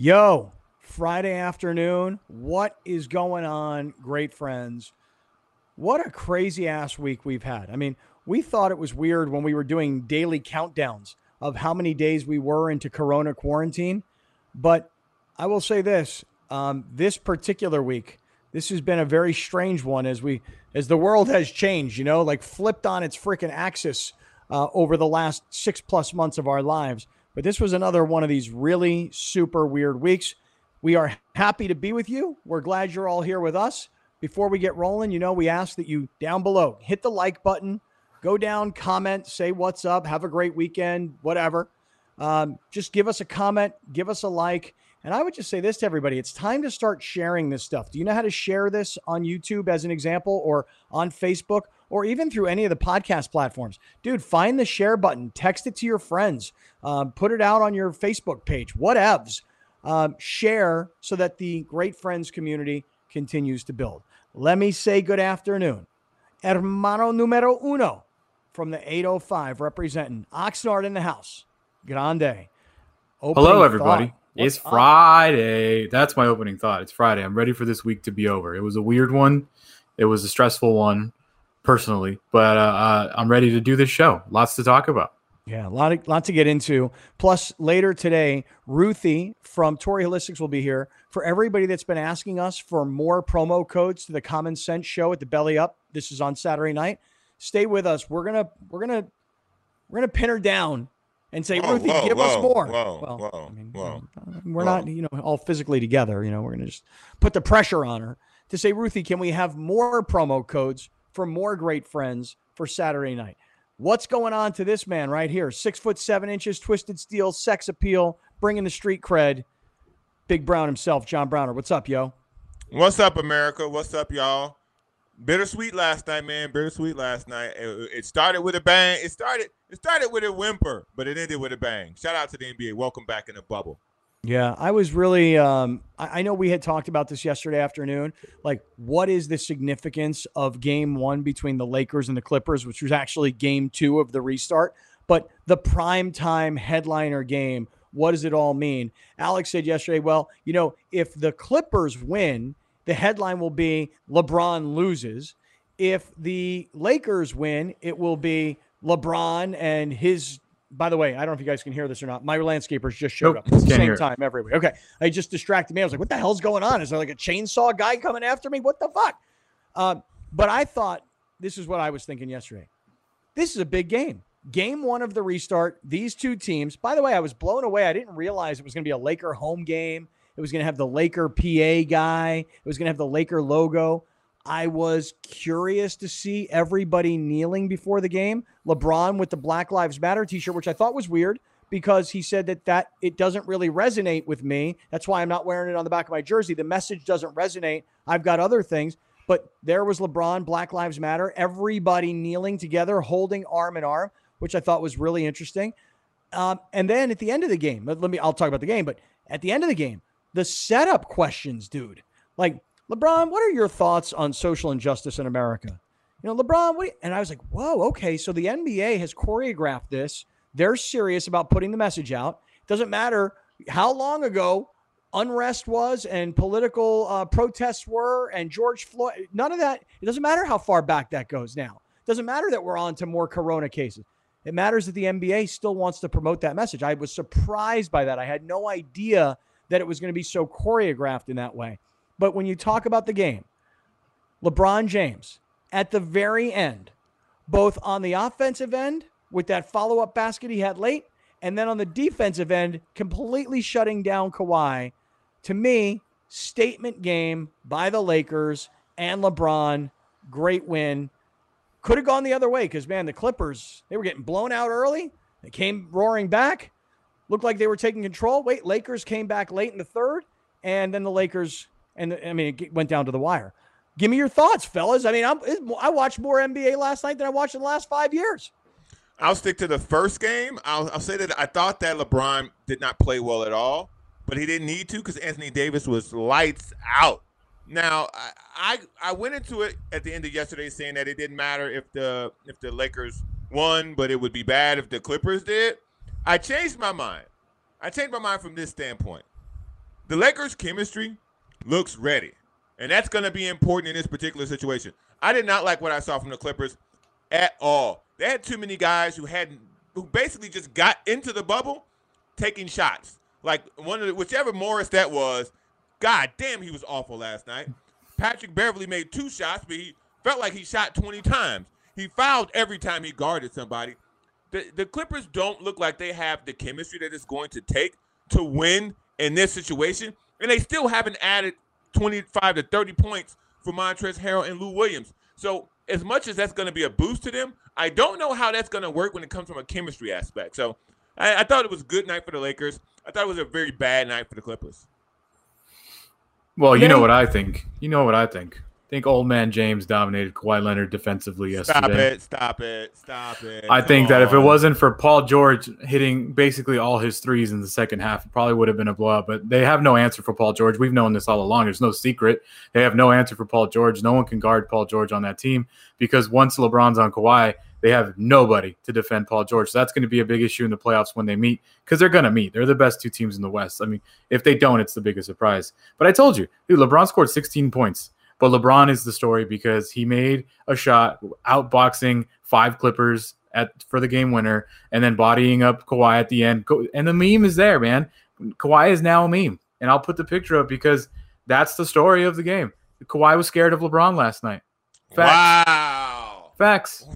Yo, Friday afternoon. What is going on, great friends? What a crazy ass week we've had. I mean, we thought it was weird when we were doing daily countdowns of how many days we were into Corona quarantine. But I will say this this particular week, this has been a very strange one as the world has changed, like flipped on its freaking axis over the last 6+ months of our lives. But this was another one of these really super weird weeks. We are happy to be with you. We're glad you're all here with us. Before we get rolling, we ask that you down below hit the like button, go down, comment, say what's up, have a great weekend, whatever. Just give us a comment, give us a like. And I would just say this to everybody. It's time to start sharing this stuff. Do you know how to share this on YouTube as an example, or on Facebook, or even through any of the podcast platforms? Dude, find the share button, text it to your friends, put it out on your Facebook page, whatevs. Share so that the Great Friends community continues to build. Let me say good afternoon. Hermano numero uno from the 805 representing Oxnard in the house. Grande. Hello, everybody. It's up? Friday. That's my opening thought. It's Friday. I'm ready for this week to be over. It was a weird one. It was a stressful one, personally. But I'm ready to do this show. Lots to talk about. Yeah, a lot to get into. Plus, later today, Ruthie from Tory Holistics will be here. For everybody that's been asking us for more promo codes to the Common Sense Show at the Belly Up, this is on Saturday night. Stay with us. We're gonna pin her down and say, Ruthie, give us more. We're not, all physically together. We're gonna just put the pressure on her to say, Ruthie, can we have more promo codes for more great friends for Saturday night? What's going on to this man right here? 6'7", twisted steel, sex appeal, bringing the street cred. Big Brown himself, John Browner. What's up, yo? What's up, America? What's up, y'all? Bittersweet last night, man. Bittersweet last night. It started with a bang. It started with a whimper, but it ended with a bang. Shout out to the NBA. Welcome back in the bubble. Yeah, I was really I know we had talked about this yesterday afternoon. Like, what is the significance of game one between the Lakers and the Clippers, which was actually game two of the restart? But the primetime headliner game, what does it all mean? Alex said yesterday, well, if the Clippers win, the headline will be LeBron loses. If the Lakers win, it will be LeBron and his. By the way, I don't know if you guys can hear this or not. My landscapers just showed up at the same time everywhere. Okay. I just distracted me. I was like, what the hell's going on? Is there like a chainsaw guy coming after me? What the fuck? But I thought, this is what I was thinking yesterday. This is a big game. Game one of the restart. These two teams. By the way, I was blown away. I didn't realize it was going to be a Laker home game. It was going to have the Laker PA guy. It was going to have the Laker logo. I was curious to see everybody kneeling before the game. LeBron with the Black Lives Matter t-shirt, which I thought was weird because he said that it doesn't really resonate with me. That's why I'm not wearing it on the back of my jersey. The message doesn't resonate. I've got other things. But there was LeBron, Black Lives Matter, everybody kneeling together, holding arm in arm, which I thought was really interesting. And then at the end of the game, I'll talk about the game, but at the end of the game, the setup questions, dude. Like, LeBron, what are your thoughts on social injustice in America? LeBron, and I was like, whoa, okay, so the NBA has choreographed this. They're serious about putting the message out. It doesn't matter how long ago unrest was and political protests were and George Floyd, none of that. It doesn't matter how far back that goes now. It doesn't matter that we're on to more Corona cases. It matters that the NBA still wants to promote that message. I was surprised by that. I had no idea that it was going to be so choreographed in that way. But when you talk about the game, LeBron James, at the very end, both on the offensive end with that follow-up basket he had late, and then on the defensive end, completely shutting down Kawhi. To me, statement game by the Lakers and LeBron. Great win. Could have gone the other way because, man, the Clippers, they were getting blown out early. They came roaring back. Looked like they were taking control. Wait, Lakers came back late in the third, and then the Lakers... it went down to the wire. Give me your thoughts, fellas. I watched more NBA last night than I watched in the last 5 years. I'll stick to the first game. I'll say that I thought that LeBron did not play well at all, but he didn't need to because Anthony Davis was lights out. Now, I went into it at the end of yesterday saying that it didn't matter if the Lakers won, but it would be bad if the Clippers did. I changed my mind. I changed my mind from this standpoint. The Lakers' chemistry looks ready, and that's going to be important in this particular situation. I did not like what I saw from the Clippers at all. They had too many guys who basically just got into the bubble taking shots. Like whichever Morris that was, God damn, he was awful last night. Patrick Beverly made 2 shots, but he felt like he shot 20 times. He fouled every time he guarded somebody. The Clippers don't look like they have the chemistry that it's going to take to win in this situation, and they still haven't added 25 to 30 points for Montrezl Harrell and Lou Williams. So as much as that's going to be a boost to them, I don't know how that's going to work when it comes from a chemistry aspect. So I thought it was a good night for the Lakers. I thought it was a very bad night for the Clippers. Well, you know what I think. I think old man James dominated Kawhi Leonard defensively yesterday. Stop it. I think that if it wasn't for Paul George hitting basically all his threes in the second half, it probably would have been a blowout. But they have no answer for Paul George. We've known this all along. There's no secret. They have no answer for Paul George. No one can guard Paul George on that team because once LeBron's on Kawhi, they have nobody to defend Paul George. So that's going to be a big issue in the playoffs when they meet because they're going to meet. They're the best 2 teams in the West. I mean, if they don't, it's the biggest surprise. But I told you, dude, LeBron scored 16 points. But LeBron is the story because he made a shot outboxing 5 Clippers for the game winner and then bodying up Kawhi at the end. And the meme is there, man. Kawhi is now a meme. And I'll put the picture up because that's the story of the game. Kawhi was scared of LeBron last night. Facts. Wow. Facts.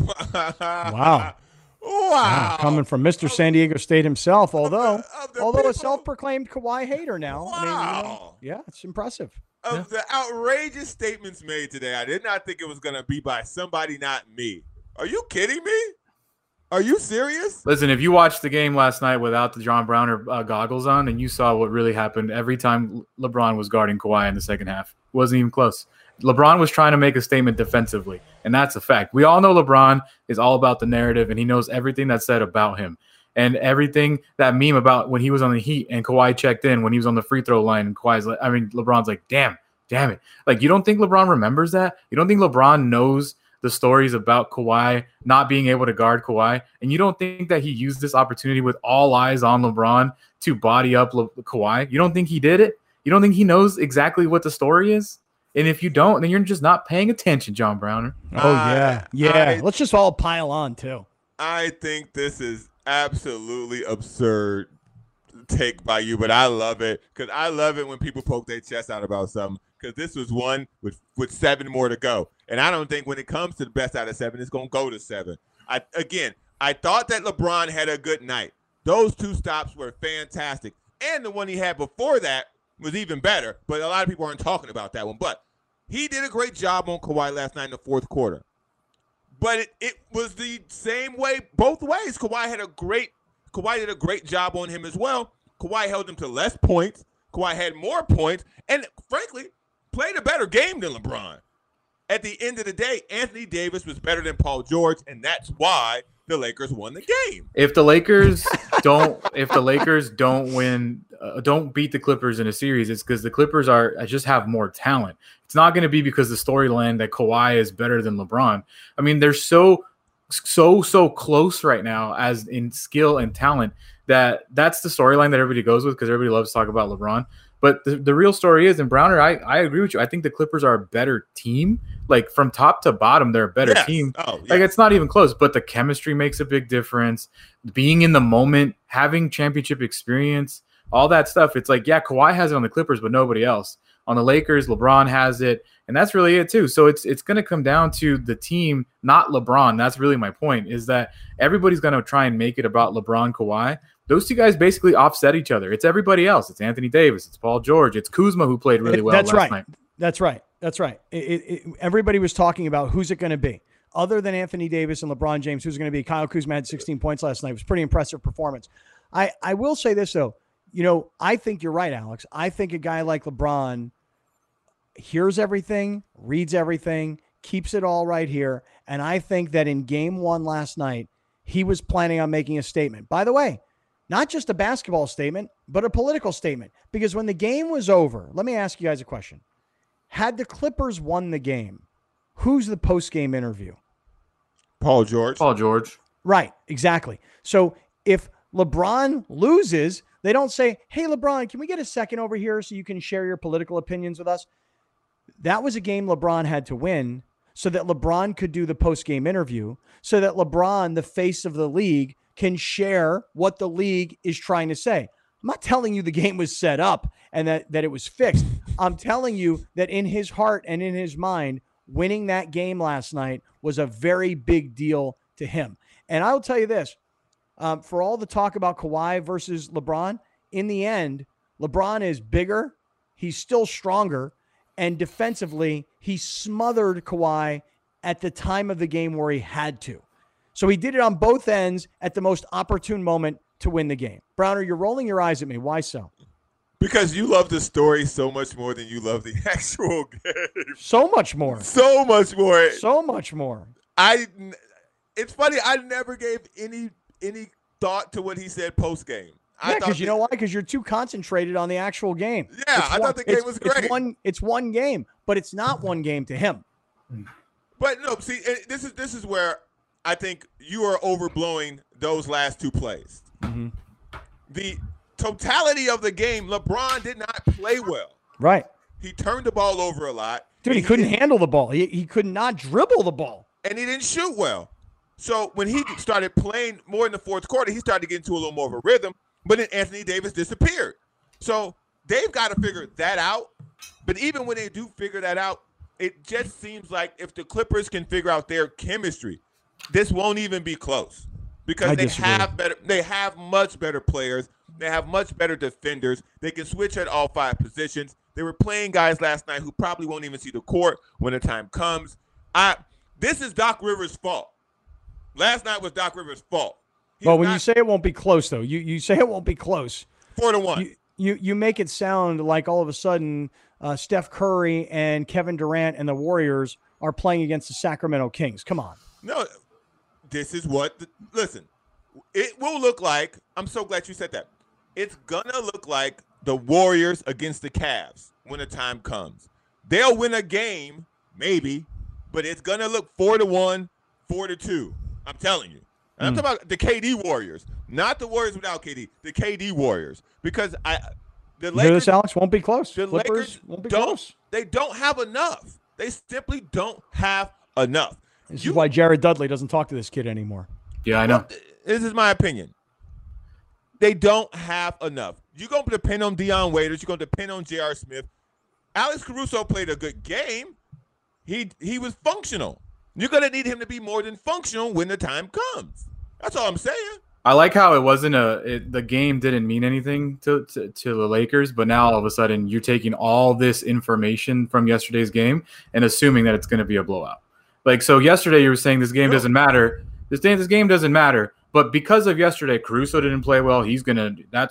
Wow. Coming from Mr. San Diego State himself, although a self-proclaimed Kawhi hater now. Wow. I mean, yeah, it's impressive. Of the outrageous statements made today, I did not think it was going to be by somebody not me. Are you kidding me? Are you serious? Listen, if you watched the game last night without the John Browner goggles on and you saw what really happened every time LeBron was guarding Kawhi in the second half, it wasn't even close. LeBron was trying to make a statement defensively, and that's a fact. We all know LeBron is all about the narrative, and he knows everything that's said about him. And everything, that meme about when he was on the Heat and Kawhi checked in when he was on the free throw line and LeBron's like, damn it. Like, you don't think LeBron remembers that? You don't think LeBron knows the stories about Kawhi not being able to guard Kawhi? And you don't think that he used this opportunity with all eyes on LeBron to body up Kawhi? You don't think he did it? You don't think he knows exactly what the story is? And if you don't, then you're just not paying attention, John Browner. Oh, yeah. Let's just all pile on, too. I think this is absolutely absurd take by you, but I love it because I love it when people poke their chest out about something because this was one with 7 more to go. And I don't think when it comes to the best out of 7, it's going to go to 7. I thought that LeBron had a good night. Those 2 stops were fantastic. And the one he had before that was even better, but a lot of people aren't talking about that one. But he did a great job on Kawhi last night in the fourth quarter. But it was the same way both ways. Kawhi did a great job on him as well. Kawhi held him to less points. Kawhi had more points. And frankly, played a better game than LeBron. At the end of the day, Anthony Davis was better than Paul George, and that's why the Lakers won the game. If the Lakers don't win, don't beat the Clippers in a series, it's because the Clippers just have more talent. It's not going to be because the storyline that Kawhi is better than LeBron. I mean, they're so close right now as in skill and talent that's the storyline that everybody goes with because everybody loves to talk about LeBron. But the real story is, and Browner, I agree with you. I think the Clippers are a better team. Like from top to bottom, they're a better team. Oh, yes. Like it's not even close, but the chemistry makes a big difference. Being in the moment, having championship experience, all that stuff. It's like, yeah, Kawhi has it on the Clippers, but nobody else. On the Lakers, LeBron has it, and that's really it too. So it's going to come down to the team, not LeBron. That's really my point, is that everybody's going to try and make it about LeBron, Kawhi. Those 2 guys basically offset each other. It's everybody else. It's Anthony Davis. It's Paul George. It's Kuzma, who played really well last night. That's right. Everybody was talking about who's it going to be. Other than Anthony Davis and LeBron James, who's going to be? Kyle Kuzma had 16 points last night. It was a pretty impressive performance. I will say this, though. I think you're right, Alex. I think a guy like LeBron hears everything, reads everything, keeps it all right here. And I think that in game 1 last night, he was planning on making a statement. By the way, not just a basketball statement, but a political statement. Because when the game was over, let me ask you guys a question. Had the Clippers won the game, who's the post-game interview? Paul George. Paul George. Right, exactly. So if LeBron loses, They don't say, hey, LeBron, can we get a second over here so you can share your political opinions with us? That was a game LeBron had to win so that LeBron could do the post-game interview, so that LeBron, the face of the league, can share what the league is trying to say. I'm not telling you the game was set up and that it was fixed. I'm telling you that in his heart and in his mind, winning that game last night was a very big deal to him. And I will tell you this, for all the talk about Kawhi versus LeBron, in the end, LeBron is bigger, he's still stronger, and defensively, he smothered Kawhi at the time of the game where he had to. So he did it on both ends at the most opportune moment to win the game. Browner, you're rolling your eyes at me. Why so? Because you love the story so much more than you love the actual game. So much more. So much more. So much more. It's funny. I never gave any thought to what he said post game. Yeah, because you know why? Because you're too concentrated on the actual game. Yeah, I thought the game was great. It's one game, but it's not one game to him. But no, see, this is where I think you are overblowing those last two plays. Mm-hmm. The totality of the game, LeBron did not play well. Right. He turned the ball over a lot. Dude, he couldn't handle the ball. He could not dribble the ball. And he didn't shoot well. So when he started playing more in the fourth quarter, he started to get into a little more of a rhythm. But then Anthony Davis disappeared. So they've got to figure that out. But even when they do figure that out, it just seems like if the Clippers can figure out their chemistry, this won't even be close. Because they have much better players. They have much better defenders. They can switch at all five positions. They were playing guys last night who probably won't even see the court when the time comes. This is Doc Rivers' fault. Last night was Doc Rivers' fault. When you say it won't be close, though, you say it won't be close. 4-1. You make it sound like all of a sudden Steph Curry and Kevin Durant and the Warriors are playing against the Sacramento Kings. Come on. No, this is what listen, it will look like. I'm so glad you said that. It's gonna look like the Warriors against the Cavs when the time comes. They'll win a game, maybe, but it's gonna look 4-1, 4-2. I'm telling you. And I'm talking about the KD Warriors, not the Warriors without KD. The KD Warriors, because the Lakers, Alex, won't be close. The Clippers Lakers won't be close. They don't have enough. They simply don't have enough. This is why Jared Dudley doesn't talk to this kid anymore. Yeah, I know. This is my opinion. They don't have enough. You're going to depend on Deion Waiters. You're going to depend on J.R. Smith. Alex Caruso played a good game. He was functional. You're going to need him to be more than functional when the time comes. That's all I'm saying. I like how it wasn't the game didn't mean anything to the Lakers, but now all of a sudden you're taking all this information from yesterday's game and assuming that it's going to be a blowout. Like, so yesterday you were saying this game doesn't matter. This game doesn't matter, but because of yesterday, Caruso didn't play well. He's going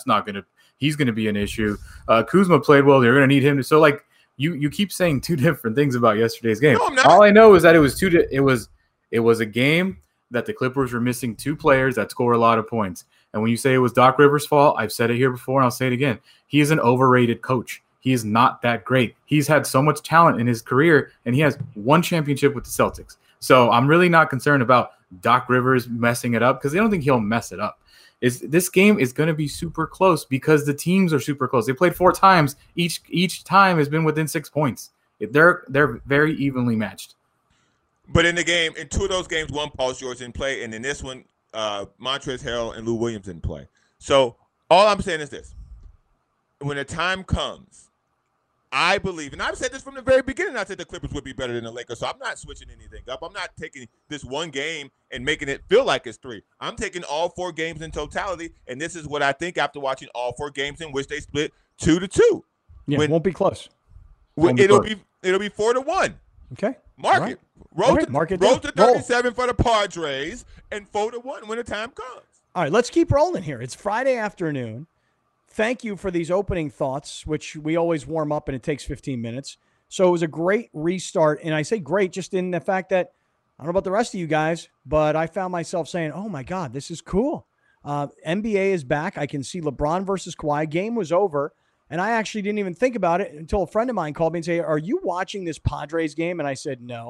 to be an issue. Kuzma played well. They're going to need him to. So like you keep saying two different things about yesterday's game. No, I'm not. All I know is that it was a game that the Clippers were missing two players that score a lot of points. And when you say it was Doc Rivers' fault, I've said it here before and I'll say it again. He is an overrated coach. He is not that great. He's had so much talent in his career, and he has one championship with the Celtics. So I'm really not concerned about Doc Rivers messing it up because I don't think he'll mess it up. This game is going to be super close because the teams are super close. They played 4 times. Each time has been within 6 points. They're very evenly matched. But in the game, in 2 of those games, one Paul George didn't play, and in this one, Montrezl Harrell and Lou Williams didn't play. So all I'm saying is this. When the time comes, I believe, and I've said this from the very beginning, I said the Clippers would be better than the Lakers, so I'm not switching anything up. I'm not taking this one game and making it feel like it's 3. I'm taking all 4 games in totality, and this is what I think after watching all 4 games in which they split 2-2. Yeah, it won't be close. It'll be 4-1. Okay. Mark it. Roll to 37 for the Padres and 4-1 when the time comes. All right, let's keep rolling here. It's Friday afternoon. Thank you for these opening thoughts, which we always warm up and it takes 15 minutes. So it was a great restart. And I say great just in the fact that I don't know about the rest of you guys, but I found myself saying, oh my God, this is cool. NBA is back. I can see LeBron versus Kawhi. Game was over. And I actually didn't even think about it until a friend of mine called me and said, are you watching this Padres game? And I said, no.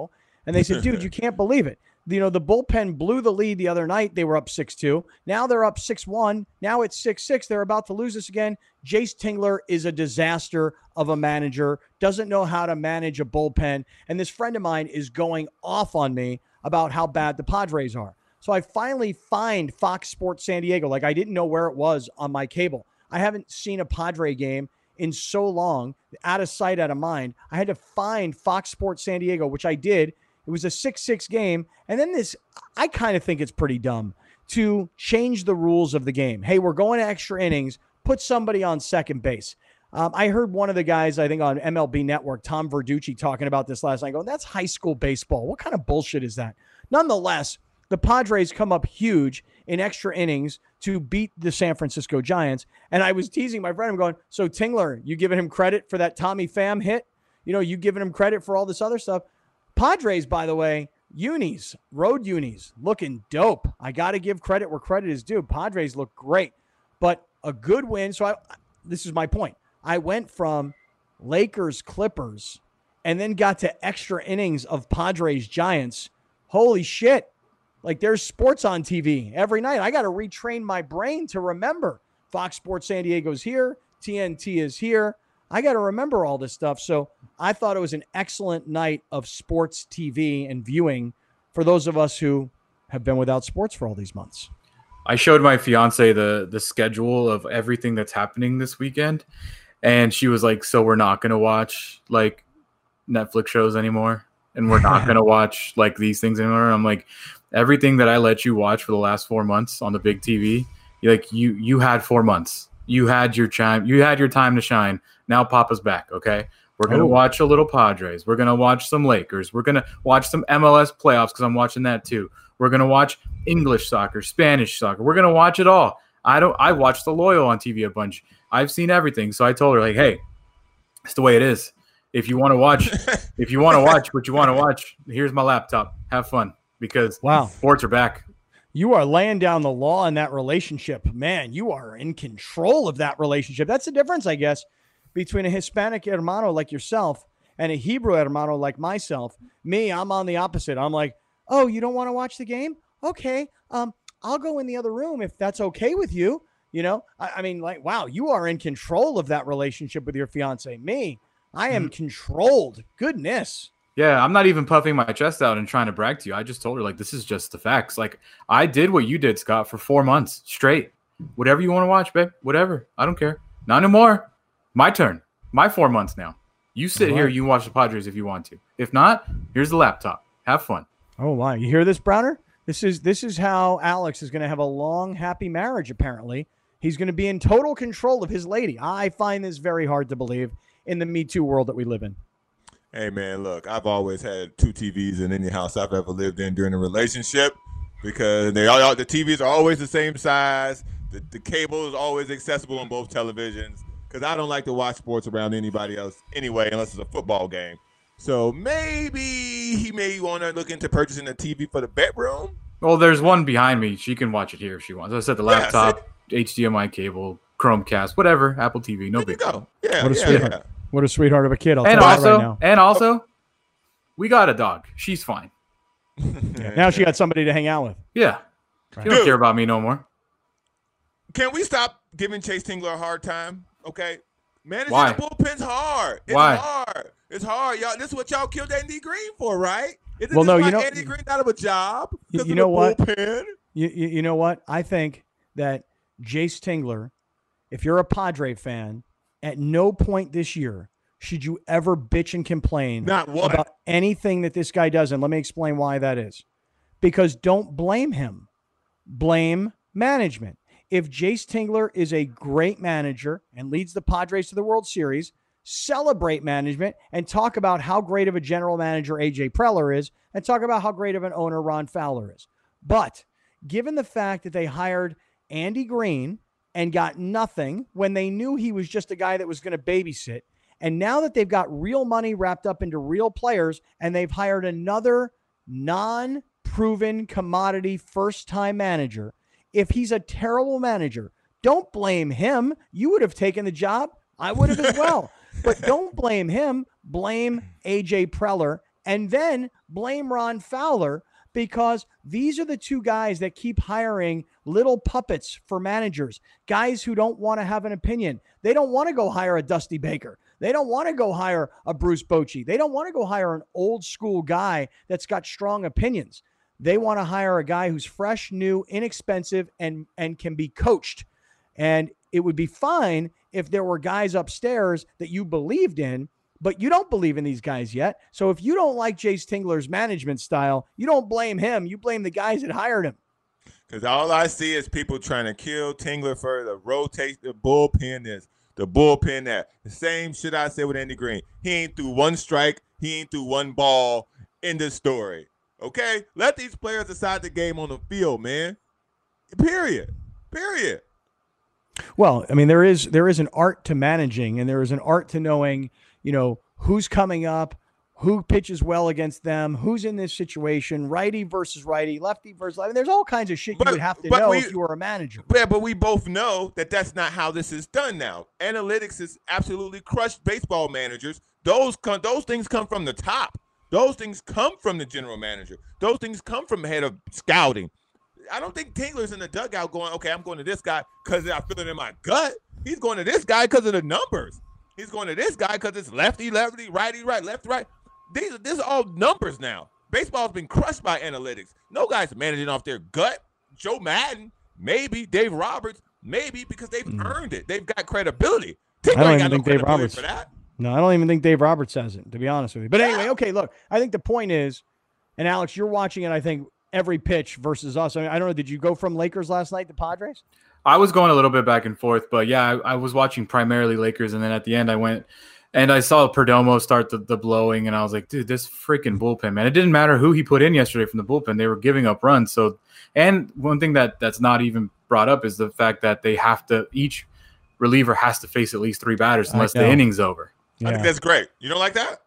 And they said, dude, you can't believe it. You know, the bullpen blew the lead the other night. They were up 6-2. Now they're up 6-1. Now it's 6-6. They're about to lose this again. Jace Tingler is a disaster of a manager, doesn't know how to manage a bullpen. And this friend of mine is going off on me about how bad the Padres are. So I finally find Fox Sports San Diego. Like, I didn't know where it was on my cable. I haven't seen a Padre game in so long, out of sight, out of mind. I had to find Fox Sports San Diego, which I did. It was a 6-6 game. And then I kind of think it's pretty dumb to change the rules of the game. Hey, we're going to extra innings. Put somebody on second base. I heard one of the guys, I think on MLB Network, Tom Verducci, talking about this last night, going, that's high school baseball. What kind of bullshit is that? Nonetheless, the Padres come up huge in extra innings to beat the San Francisco Giants. And I was teasing my friend. I'm going, so Tingler, you giving him credit for that Tommy Pham hit? You know, you giving him credit for all this other stuff? Padres, by the way, road unis, looking dope. I got to give credit where credit is due. Padres look great, but a good win. So this is my point. I went from Lakers, Clippers, and then got to extra innings of Padres, Giants. Holy shit. Like, there's sports on TV every night. I got to retrain my brain to remember Fox Sports San Diego's here. TNT is here. I got to remember all this stuff. So I thought it was an excellent night of sports TV and viewing for those of us who have been without sports for all these months. I showed my fiance the schedule of everything that's happening this weekend, and she was like, so we're not going to watch like Netflix shows anymore, and we're not going to watch like these things anymore. I'm like, everything that I let you watch for the last 4 months on the big TV, you had 4 months. You had your time. You had your time to shine. Now Papa's back, okay? We're going to watch a little Padres. We're going to watch some Lakers. We're going to watch some MLS playoffs because I'm watching that too. We're going to watch English soccer, Spanish soccer. We're going to watch it all. I watch The Loyal on TV a bunch. I've seen everything. So I told her, like, hey, it's the way it is. If you want to watch what you want to watch, here's my laptop. Have fun because sports are back. You are laying down the law in that relationship. Man, you are in control of that relationship. That's the difference, I guess, between a Hispanic hermano like yourself and a Hebrew hermano like myself. Me, I'm on the opposite. I'm like, oh, you don't want to watch the game? Okay. I'll go in the other room if that's okay with you. You know, I mean, like, wow, you are in control of that relationship with your fiance. Me, I am controlled. Goodness. Yeah, I'm not even puffing my chest out and trying to brag to you. I just told her, like, this is just the facts. Like, I did what you did, Scott, for 4 months straight. Whatever you want to watch, babe. Whatever. I don't care. Not anymore. My turn. My 4 months now. You sit here. You watch the Padres if you want to. If not, here's the laptop. Have fun. Oh, wow. You hear this, Browner? This is how Alex is going to have a long, happy marriage, apparently. He's going to be in total control of his lady. I find this very hard to believe in the Me Too world that we live in. Hey, man, look, I've always had 2 TVs in any house I've ever lived in during a relationship because the TVs are always the same size. The cable is always accessible on both televisions because I don't like to watch sports around anybody else anyway unless it's a football game. So maybe he may want to look into purchasing a TV for the bedroom. Well, there's one behind me. She can watch it here if she wants. I said the laptop, HDMI cable, Chromecast, whatever, Apple TV, no big deal. Yeah, what a sweetheart. Yeah. What a sweetheart of a kid. I'll and tell also, you right now. And also, we got a dog. She's fine. Yeah, now she got somebody to hang out with. Yeah. She don't care about me no more. Can we stop giving Chase Tingler a hard time? Okay. Managing Why? the bullpen's hard. It's Why? hard. It's hard, y'all. This is what y'all killed Andy Green for, right? Isn't well, this no, why Andy Green out of a job? You know what? Bullpen? You know what? I think that Jace Tingler, if you're a Padre fan, at no point this year should you ever bitch and complain about anything that this guy does. And let me explain why that is. Because don't blame him. Blame management. If Jace Tingler is a great manager and leads the Padres to the World Series, celebrate management and talk about how great of a general manager AJ Preller is and talk about how great of an owner Ron Fowler is. But given the fact that they hired Andy Green and got nothing when they knew he was just a guy that was going to babysit, and now that they've got real money wrapped up into real players and they've hired another non-proven commodity first-time manager, if he's a terrible manager, don't blame him. You would have taken the job. I would have as well. But don't blame him. Blame AJ Preller and then blame Ron Fowler, because these are the two guys that keep hiring little puppets for managers, guys who don't want to have an opinion. They don't want to go hire a Dusty Baker. They don't want to go hire a Bruce Bochy. They don't want to go hire an old school guy that's got strong opinions. They want to hire a guy who's fresh, new, inexpensive, and can be coached. And it would be fine if there were guys upstairs that you believed in, but you don't believe in these guys yet. So if you don't like Jayce Tingler's management style, you don't blame him. You blame the guys that hired him. Because all I see is people trying to kill Tingler for the rotate, the bullpen this, the bullpen that. The same shit I said with Andy Green. He ain't threw one strike. He ain't threw one ball in the story. Okay? Let these players decide the game on the field, man. Period. Well, I mean, there is an art to managing, and there is an art to knowing, who's coming up, who pitches well against them, who's in this situation, righty versus righty, lefty versus lefty. There's all kinds of shit you would have to know if you were a manager. Yeah, but we both know that that's not how this is done now. Analytics has absolutely crushed baseball managers. Those things come from the top. Those things come from the general manager. Those things come from the head of scouting. I don't think Tingler's in the dugout going, okay, I'm going to this guy because I feel it in my gut. He's going to this guy because of the numbers. He's going to this guy because it's lefty, righty, right, left, right. These are all numbers now. Baseball's been crushed by analytics. No guy's managing off their gut. Joe Madden, maybe. Dave Roberts, maybe, because they've earned it. They've got credibility. I don't even think Dave Roberts for that. No, I don't even think Dave Roberts has it, to be honest with you. But anyway, okay, look, I think the point is, and Alex, you're watching it, I think, every pitch versus us. I mean, I don't know, did you go from Lakers last night to Padres? I was going a little bit back and forth, but yeah, I was watching primarily Lakers, and then at the end I went and I saw Perdomo start the blowing, and I was like, dude, this freaking bullpen, man. It didn't matter who he put in yesterday from the bullpen. They were giving up runs. So, and one thing that's not even brought up is the fact that each reliever has to face at least 3 batters unless the inning's over. Yeah. I think that's great. You don't like that?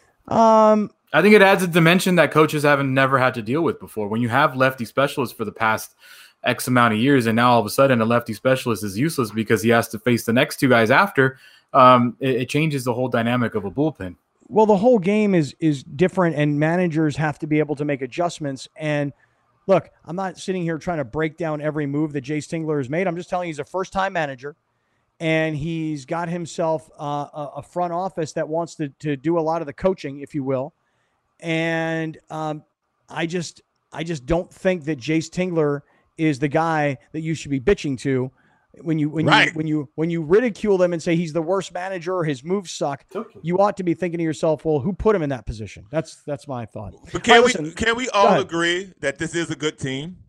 I think it adds a dimension that coaches haven't never had to deal with before. When you have lefty specialists for the past X amount of years, and now all of a sudden a lefty specialist is useless because he has to face the next 2 guys after, it changes the whole dynamic of a bullpen. Well, the whole game is different, and managers have to be able to make adjustments. And look, I'm not sitting here trying to break down every move that Jayce Tingler has made. I'm just telling you he's a first-time manager, and he's got himself a front office that wants to do a lot of the coaching, if you will. And I just don't think that Jayce Tingler is the guy that you should be bitching to when you ridicule them and say he's the worst manager or his moves suck. Okay. You ought to be thinking to yourself, well, who put him in that position? That's my thought. But can we all agree that this is a good team?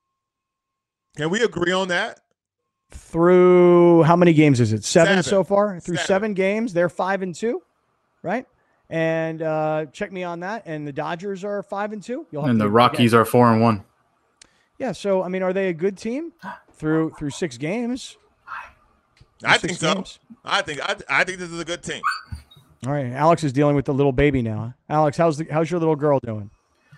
Can we agree on that? Through how many games is it? 7 so far? Through 7 games, they're 5-2, right? And check me on that. And the Dodgers are 5-2. And the Rockies are 4-1. Yeah. So, I mean, are they a good team through 6 games? I think so. I think this is a good team. All right. Alex is dealing with the little baby now. Alex, how's your little girl doing?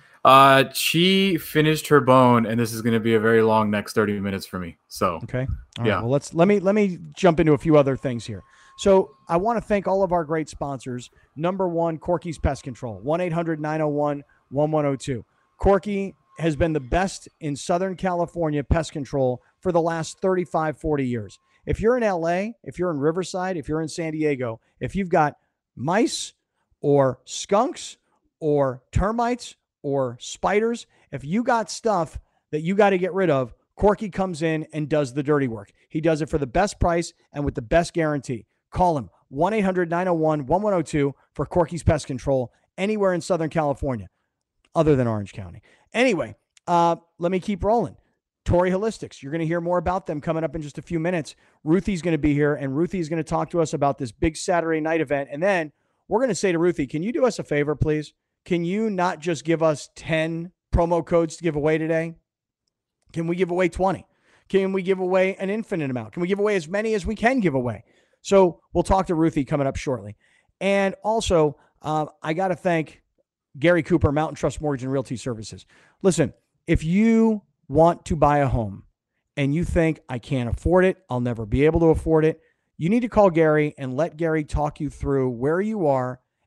She finished her bone, and this is going to be a very long next 30 minutes for me. So okay. All right. Well, let me jump into a few other things here. So I want to thank all of our great sponsors. Number one, Corky's Pest Control, 1-800-901-1102. Corky has been the best in Southern California pest control for the last 35, 40 years. If you're in LA, if you're in Riverside, if you're in San Diego, if you've got mice or skunks or termites or spiders, if you got stuff that you got to get rid of, Corky comes in and does the dirty work. He does it for the best price and with the best guarantee. Call him, 1-800-901-1102 for Corky's Pest Control anywhere in Southern California other than Orange County. Anyway, let me keep rolling. Torrey Holistics. You're going to hear more about them coming up in just a few minutes. Ruthie's going to be here, and Ruthie's going to talk to us about this big Saturday night event. And then we're going to say to Ruthie, can you do us a favor, please? Can you not just give us 10 promo codes to give away today? Can we give away 20? Can we give away an infinite amount? Can we give away as many as we can give away? So we'll talk to Ruthie coming up shortly. And also, I got to thank Gary Cooper, Mountain Trust Mortgage and Realty Services. Listen, if you want to buy a home and you think I can't afford it, I'll never be able to afford it, you need to call Gary and let Gary talk you through where you are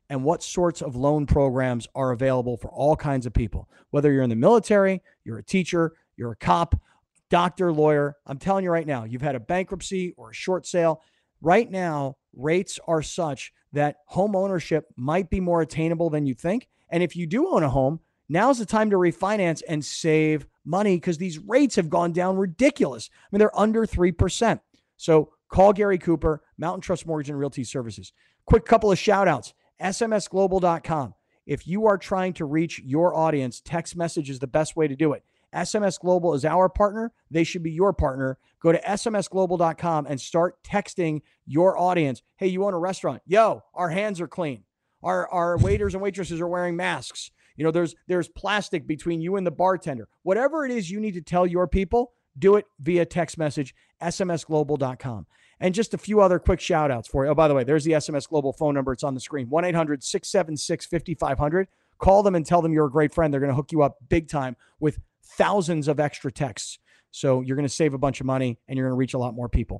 and what sorts of loan programs are available for all kinds of people. Whether you're in the military, you're a teacher, you're a cop, doctor, lawyer. I'm telling you right now, you've had a bankruptcy or a short sale. Right now, rates are such that home ownership might be more attainable than you think. And if you do own a home, now's the time to refinance and save money because these rates have gone down ridiculous. I mean, they're under 3%. So call Gary Cooper, Mountain Trust Mortgage and Realty Services. Quick couple of shout outs, smsglobal.com. If you are trying to reach your audience, text message is the best way to do it. SMS Global is our partner. They should be your partner. Go to smsglobal.com and start texting your audience. Hey, you own a restaurant. Yo, our hands are clean. Our waiters and waitresses are wearing masks. There's plastic between you and the bartender. Whatever it is you need to tell your people, do it via text message, smsglobal.com. And just a few other quick shout outs for you. Oh, by the way, there's the SMS Global phone number. It's on the screen, 1-800-676-5500. Call them and tell them you're a great friend. They're going to hook you up big time with thousands of extra texts. So you're going to save a bunch of money and you're going to reach a lot more people.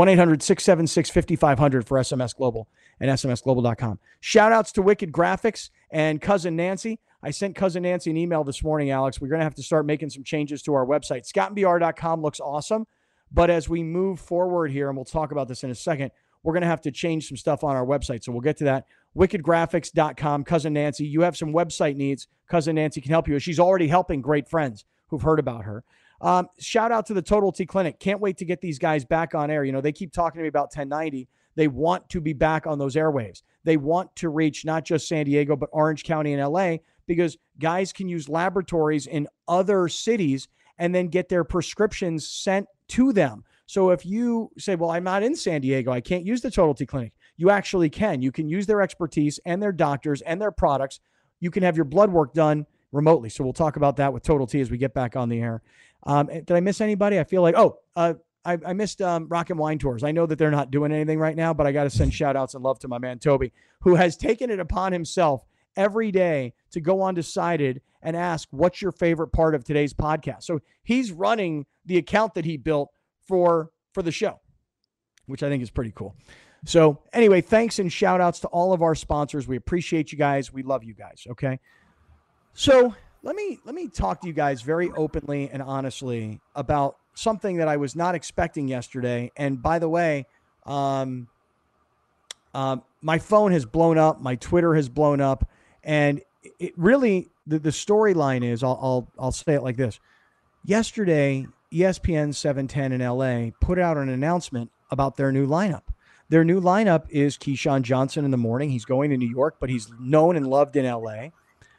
1-800-676-5500 for SMS Global and smsglobal.com. Shout outs to Wicked Graphics and Cousin Nancy. I sent Cousin Nancy an email this morning, Alex. We're going to have to start making some changes to our website. scottandbr.com looks awesome. But as we move forward here, and we'll talk about this in a second, we're going to have to change some stuff on our website. So we'll get to that. wickedgraphics.com. Cousin Nancy, you have some website needs. Cousin Nancy can help you. She's already helping great friends who've heard about her. Shout out to the Total T Clinic. Can't wait to get these guys back on air. They keep talking to me about 1090. They want to be back on those airwaves. They want to reach not just San Diego, but Orange County and LA, because guys can use laboratories in other cities and then get their prescriptions sent to them. So if you say, well, I'm not in San Diego, I can't use the Total T Clinic. You actually can. You can use their expertise and their doctors and their products. You can have your blood work done remotely. So we'll talk about that with Total T as we get back on the air. Did I miss anybody? I feel like, I missed Rock and Wine Tours. I know that they're not doing anything right now, but I got to send shout outs and love to my man, Toby, who has taken it upon himself every day to go on Decided and ask, what's your favorite part of today's podcast? So he's running the account that he built for the show, which I think is pretty cool. So anyway, thanks and shout outs to all of our sponsors. We appreciate you guys. We love you guys. Okay. So let me talk to you guys very openly and honestly about something that I was not expecting yesterday. And by the way, my phone has blown up. My Twitter has blown up. And it really, the storyline is, I'll say it like this. Yesterday, ESPN 710 in LA put out an announcement about their new lineup. Their new lineup is Keyshawn Johnson in the morning. He's going to New York, but he's known and loved in LA.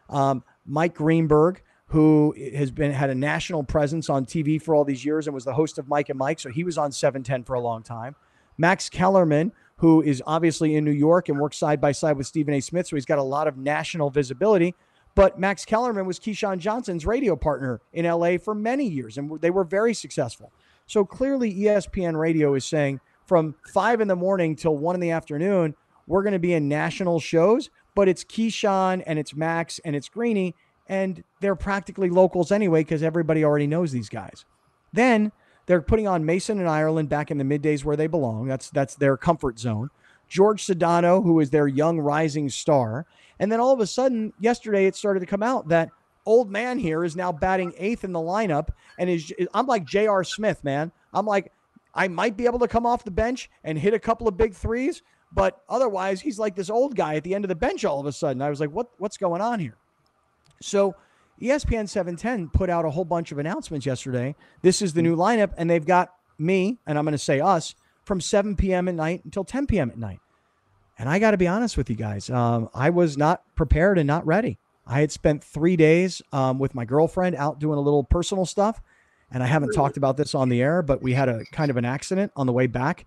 Mike Greenberg, who had a national presence on TV for all these years and was the host of Mike and Mike. So he was on 710 for a long time. Max Kellerman, who is obviously in New York and works side by side with Stephen A. Smith. So he's got a lot of national visibility. But Max Kellerman was Keyshawn Johnson's radio partner in LA for many years, and they were very successful. So clearly ESPN Radio is saying from 5 a.m. till 1 p.m, we're going to be in national shows, but it's Keyshawn and it's Max and it's Greeny, and they're practically locals anyway because everybody already knows these guys. Then they're putting on Mason and Ireland back in the middays where they belong. That's their comfort zone. George Sedano, who is their young rising star. And then all of a sudden, yesterday, it started to come out that old man here is now batting 8th in the lineup. And I'm like J.R. Smith, man. I'm like, I might be able to come off the bench and hit a couple of big threes, but otherwise he's like this old guy at the end of the bench all of a sudden. I was like, what's going on here? So ESPN 710 put out a whole bunch of announcements yesterday. This is the new lineup, and they've got me, and I'm going to say us, from 7 p.m. at night until 10 p.m. at night. And I got to be honest with you guys. I was not prepared and not ready. I had spent 3 days with my girlfriend out doing a little personal stuff. And I haven't talked about this on the air, but we had a kind of an accident on the way back,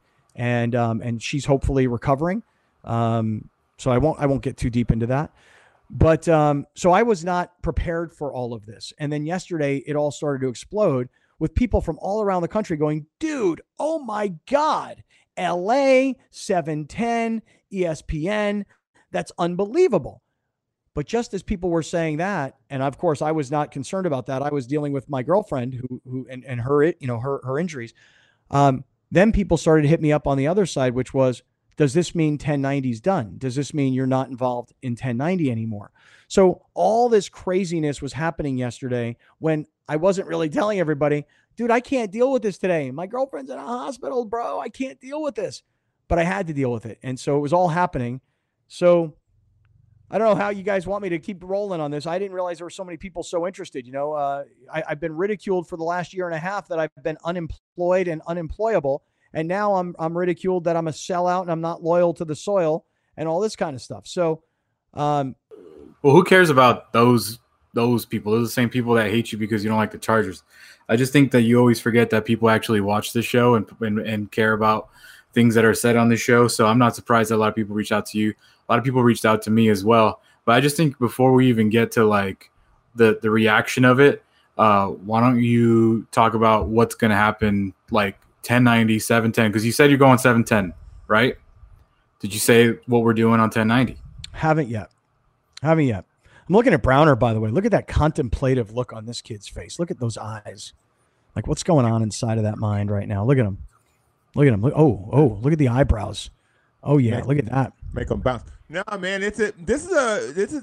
and she's hopefully recovering. So I won't get too deep into that. But so I was not prepared for all of this. And then yesterday it all started to explode with people from all around the country going, dude, oh my God, LA, 710, ESPN, that's unbelievable. But just as people were saying that, and of course I was not concerned about that, I was dealing with my girlfriend who her, her injuries. Then people started to hit me up on the other side, which was, Does this mean 1090 is done? Does this mean you're not involved in 1090 anymore? So all this craziness was happening yesterday when I wasn't really telling everybody, dude, I can't deal with this today. My girlfriend's in a hospital, bro. I can't deal with this. But I had to deal with it. And so it was all happening. So I don't know how you guys want me to keep rolling on this. I didn't realize there were so many people so interested. I've been ridiculed for the last year and a half that I've been unemployed and unemployable. And now I'm ridiculed that I'm a sellout and I'm not loyal to the soil and all this kind of stuff. So, well, who cares about those people? Those are the same people that hate you because you don't like the Chargers. I just think that you always forget that people actually watch the show and care about things that are said on the show. So I'm not surprised that a lot of people reach out to you. A lot of people reached out to me as well. But I just think before we even get to like the reaction of it, why don't you talk about what's going to happen like 1090, 710? Because you said you're going 710, right? Did you say what we're doing on 1090? Haven't yet. I'm looking at Browner, by the way. Look at that contemplative look on this kid's face. Look at those eyes. Like, what's going on inside of that mind right now? Look at him. Look at him. Look at the eyebrows. Oh yeah, look at that. Make them bounce. No, man, this is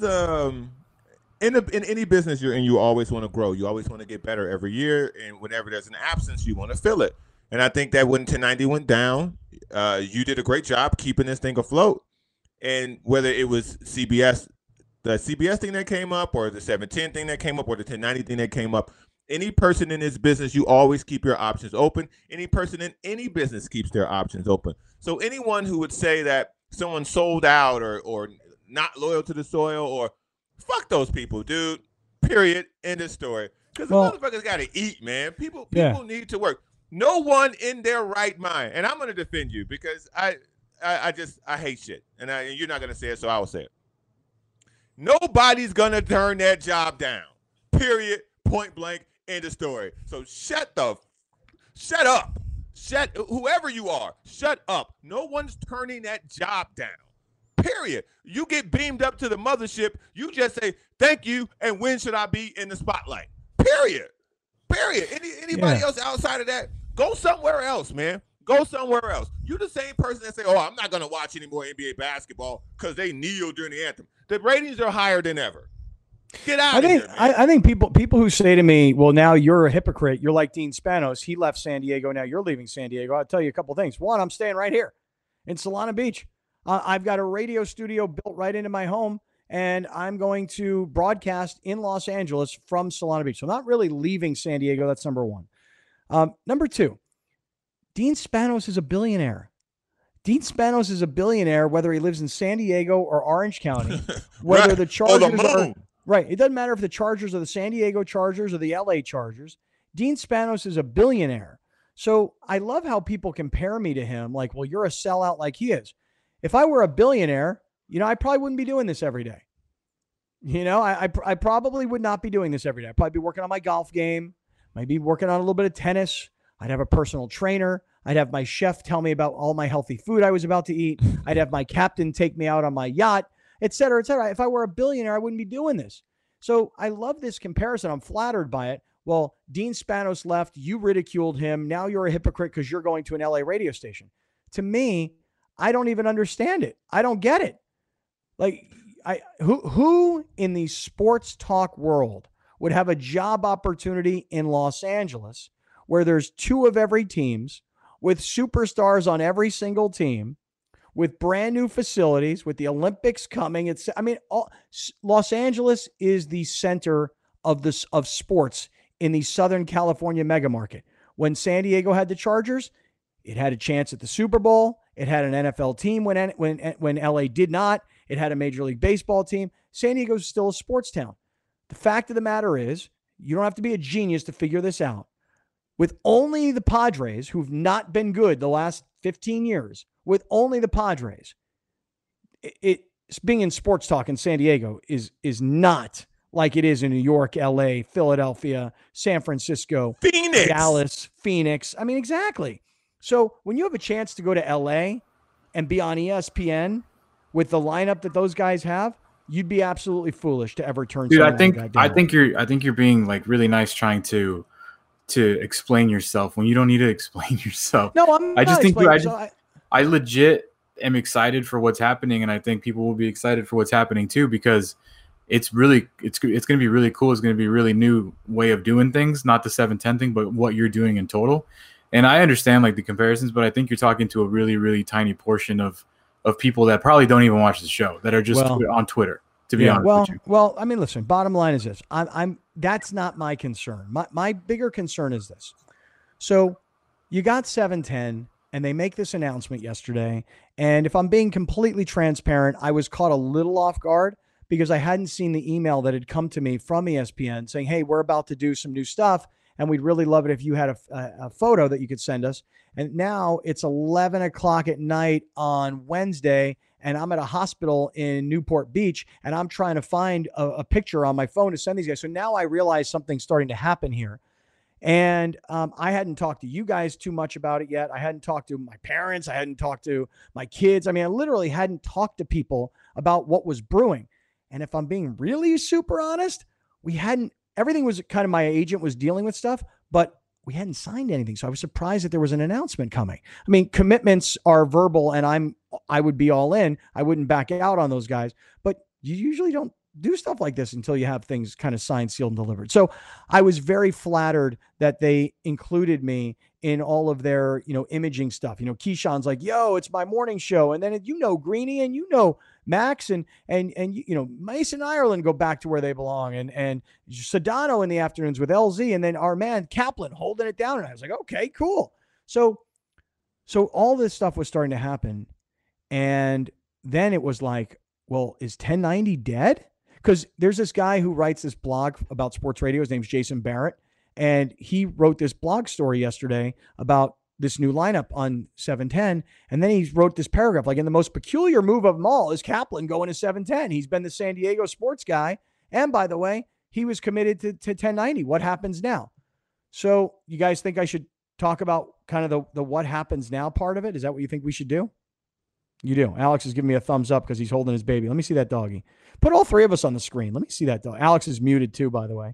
in any business you're in, you always want to grow. You always want to get better every year, and whenever there's an absence, you want to fill it. And I think that when 1090 went down, you did a great job keeping this thing afloat. And whether it was CBS, the CBS thing that came up, or the 710 thing that came up, or the 1090 thing that came up, any person in this business, you always keep your options open. Any person in any business keeps their options open. So anyone who would say that someone sold out or not loyal to the soil, or fuck those people, dude. Period. End of story. Because the motherfuckers got to eat, man. People need to work. No one in their right mind, and I'm going to defend you because I hate shit, and you're not going to say it, so I will say it. Nobody's going to turn that job down. Period. Point blank. End of story. So shut up. Whoever you are, shut up. No one's turning that job down. Period. You get beamed up to the mothership. You just say, thank you, and when should I be in the spotlight? Period. Anybody else outside of that, go somewhere else, man. Go somewhere else. You're the same person that say, oh, I'm not going to watch any more NBA basketball because they kneel during the anthem. The ratings are higher than ever. Get out of here, man. I think people who say to me, well, now you're a hypocrite. You're like Dean Spanos. He left San Diego. Now you're leaving San Diego. I'll tell you a couple of things. One, I'm staying right here in Solana Beach. I've got a radio studio built right into my home, and I'm going to broadcast in Los Angeles from Solana Beach. So I'm not really leaving San Diego. That's number one. Number two, Dean Spanos is a billionaire. Dean Spanos is a billionaire, whether he lives in San Diego or Orange County, whether the Chargers are right. It doesn't matter if the Chargers are the San Diego Chargers or the LA Chargers. Dean Spanos is a billionaire. So I love how people compare me to him. Like, well, you're a sellout like he is. If I were a billionaire, I probably wouldn't be doing this every day. I probably would not be doing this every day. I'd probably be working on my golf game, maybe working on a little bit of tennis. I'd have a personal trainer. I'd have my chef tell me about all my healthy food I was about to eat. I'd have my captain take me out on my yacht, et cetera, et cetera. If I were a billionaire, I wouldn't be doing this. So I love this comparison. I'm flattered by it. Well, Dean Spanos left. You ridiculed him. Now you're a hypocrite because you're going to an LA radio station. To me, I don't even understand it. I don't get it. Like, who in the sports talk world would have a job opportunity in Los Angeles where there's two of every teams, with superstars on every single team, with brand new facilities, with the Olympics coming? Los Angeles is the center of sports in the Southern California mega market. When San Diego had the Chargers, it had a chance at the Super Bowl. It had an NFL team when LA did not. It had a Major League Baseball team. San Diego's still a sports town. The fact of the matter is, you don't have to be a genius to figure this out. With only the Padres, who've not been good the last 15 years, with only the Padres, being in sports talk in San Diego is not like it is in New York, LA, Philadelphia, San Francisco, Phoenix, Dallas, Phoenix. Exactly. So when you have a chance to go to LA and be on ESPN with the lineup that those guys have, you'd be absolutely foolish to ever turn. Dude, I think you're being like really nice trying to explain yourself when you don't need to explain yourself. No, I'm. I just think I legit am excited for what's happening, and I think people will be excited for what's happening too, because it's going to be really cool. It's going to be a really new way of doing things, not the 710 thing, but what you're doing in total. And I understand like the comparisons, but I think you're talking to a really, really tiny portion of people that probably don't even watch the show, that are just on Twitter, to be honest with you. Well, I mean, listen, bottom line is this. That's not my concern. My bigger concern is this. So you got 710, and they make this announcement yesterday. And if I'm being completely transparent, I was caught a little off guard because I hadn't seen the email that had come to me from ESPN saying, hey, we're about to do some new stuff, and we'd really love it if you had a photo that you could send us. And now it's 11 o'clock at night on Wednesday, and I'm at a hospital in Newport Beach, and I'm trying to find a picture on my phone to send these guys. So now I realize something's starting to happen here. And I hadn't talked to you guys too much about it yet. I hadn't talked to my parents. I hadn't talked to my kids. I mean, I literally hadn't talked to people about what was brewing. And if I'm being really super honest, everything was kind of, my agent was dealing with stuff, but we hadn't signed anything. So I was surprised that there was an announcement coming. I mean, commitments are verbal, and I would be all in. I wouldn't back out on those guys, but you usually don't do stuff like this until you have things kind of signed, sealed, and delivered. So I was very flattered that they included me in all of their, imaging stuff. Keyshawn's like, yo, it's my morning show. And then, Greeny and, Max and Mason Ireland go back to where they belong. And Sedano in the afternoons with LZ. And then our man Kaplan holding it down. And I was like, okay, cool. So all this stuff was starting to happen. And then it was like, well, is 1090 dead? Because there's this guy who writes this blog about sports radio. His name's Jason Barrett. And he wrote this blog story yesterday about this new lineup on 710. And then he wrote this paragraph, like, in the most peculiar move of them all is Kaplan going to 710. He's been the San Diego sports guy. And by the way, he was committed to 1090. What happens now? So you guys think I should talk about kind of the what happens now part of it? Is that what you think we should do? You do. Alex is giving me a thumbs up because he's holding his baby. Let me see that doggy. Put all three of us on the screen. Let me see that dog. Alex is muted too, by the way.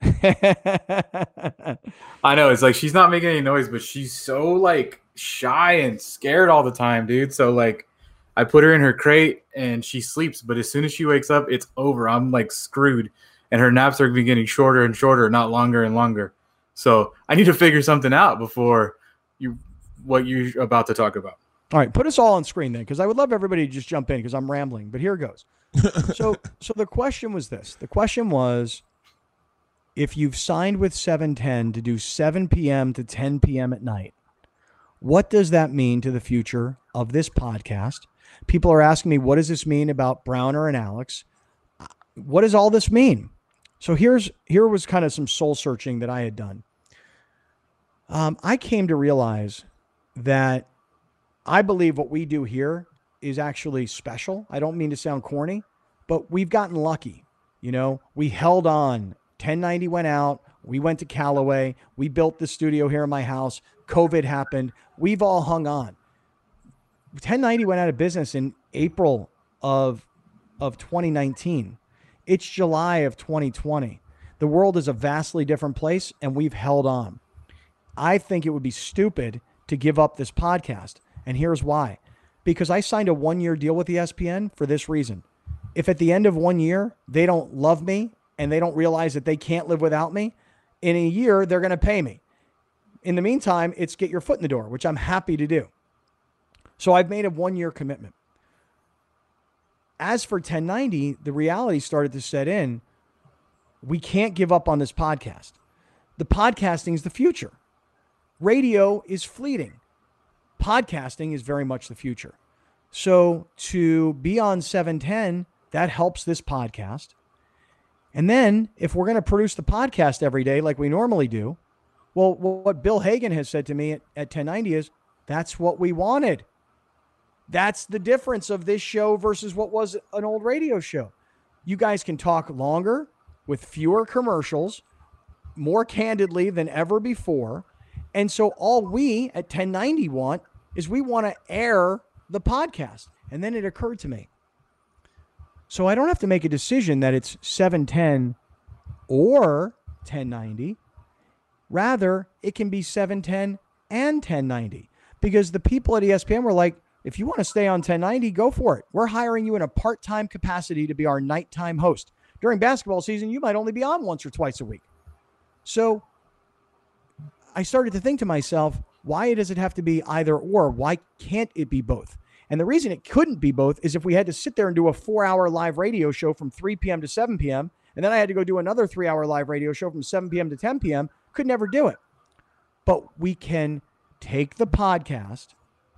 I know, it's like she's not making any noise, but she's so like shy and scared all the time, dude. So like I put her in her crate and she sleeps, but as soon as she wakes up, it's over. I'm like screwed, and her naps are getting shorter and shorter, not longer and longer. So I need to figure something out before what you're about to talk about. All right, put us all on screen then, because I would love everybody to just jump in because I'm rambling. But here goes. So the question was this. The question was, if you've signed with 710 to do 7 p.m. to 10 p.m. at night, what does that mean to the future of this podcast? People are asking me, what does this mean about Browner and Alex? What does all this mean? So here was kind of some soul searching that I had done. I came to realize that I believe what we do here is actually special. I don't mean to sound corny, but we've gotten lucky. We held on. 1090 went out. We went to Callaway. We built the studio here in my house. COVID happened. We've all hung on. 1090 went out of business in April of 2019. It's July of 2020. The world is a vastly different place, and we've held on. I think it would be stupid to give up this podcast. And here's why. Because I signed a 1-year deal with ESPN for this reason. If at the end of 1 year, they don't love me and they don't realize that they can't live without me, in a year, they're going to pay me. In the meantime, it's get your foot in the door, which I'm happy to do. So I've made a 1-year commitment. As for 1090, the reality started to set in. We can't give up on this podcast. The podcasting is the future. Radio is fleeting. Podcasting is very much the future. So to be on 710, that helps this podcast. And then if we're going to produce the podcast every day like we normally do, well, what Bill Hagan has said to me at 1090 is, that's what we wanted. That's the difference of this show versus what was an old radio show. You guys can talk longer with fewer commercials, more candidly than ever before. And so all we at 1090 want is we want to air the podcast. And then it occurred to me. So I don't have to make a decision that it's 710 or 1090. Rather, it can be 710 and 1090. Because the people at ESPN were like, If you want to stay on 1090, go for it. We're hiring you in a part-time capacity to be our nighttime host. During basketball season, you might only be on once or twice a week. So I started to think to myself, why does it have to be either or? Why can't it be both? And the reason it couldn't be both is if we had to sit there and do a 4-hour live radio show from 3 p.m. to 7 p.m., and then I had to go do another 3-hour live radio show from 7 p.m. to 10 p.m., could never do it. But we can take the podcast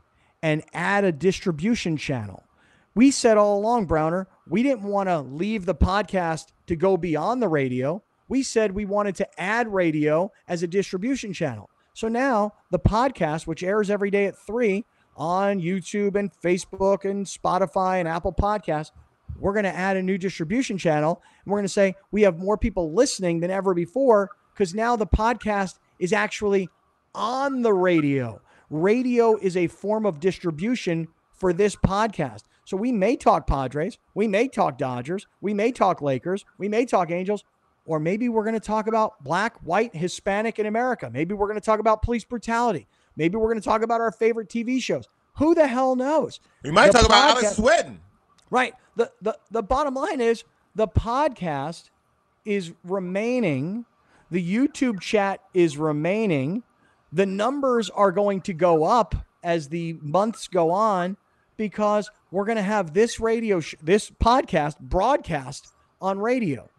and add a distribution channel. We said all along, Browner, we didn't want to leave the podcast to go beyond the radio. We said we wanted to add radio as a distribution channel. So now the podcast, which airs every day at 3 on YouTube and Facebook and Spotify and Apple Podcasts, we're going to add a new distribution channel. And we're going to say we have more people listening than ever before because now the podcast is actually on the radio. Radio is a form of distribution for this podcast. So we may talk Padres, we may talk Dodgers, we may talk Lakers, we may talk Angels, or maybe we're going to talk about Black, white, Hispanic in America. Maybe we're going to talk about police brutality. Maybe we're going to talk about our favorite TV shows. Who the hell knows? We might talk about Alex Sweden. Right. The bottom line is the podcast is remaining. The YouTube chat is remaining. The numbers are going to go up as the months go on because we're going to have this this podcast broadcast on radio.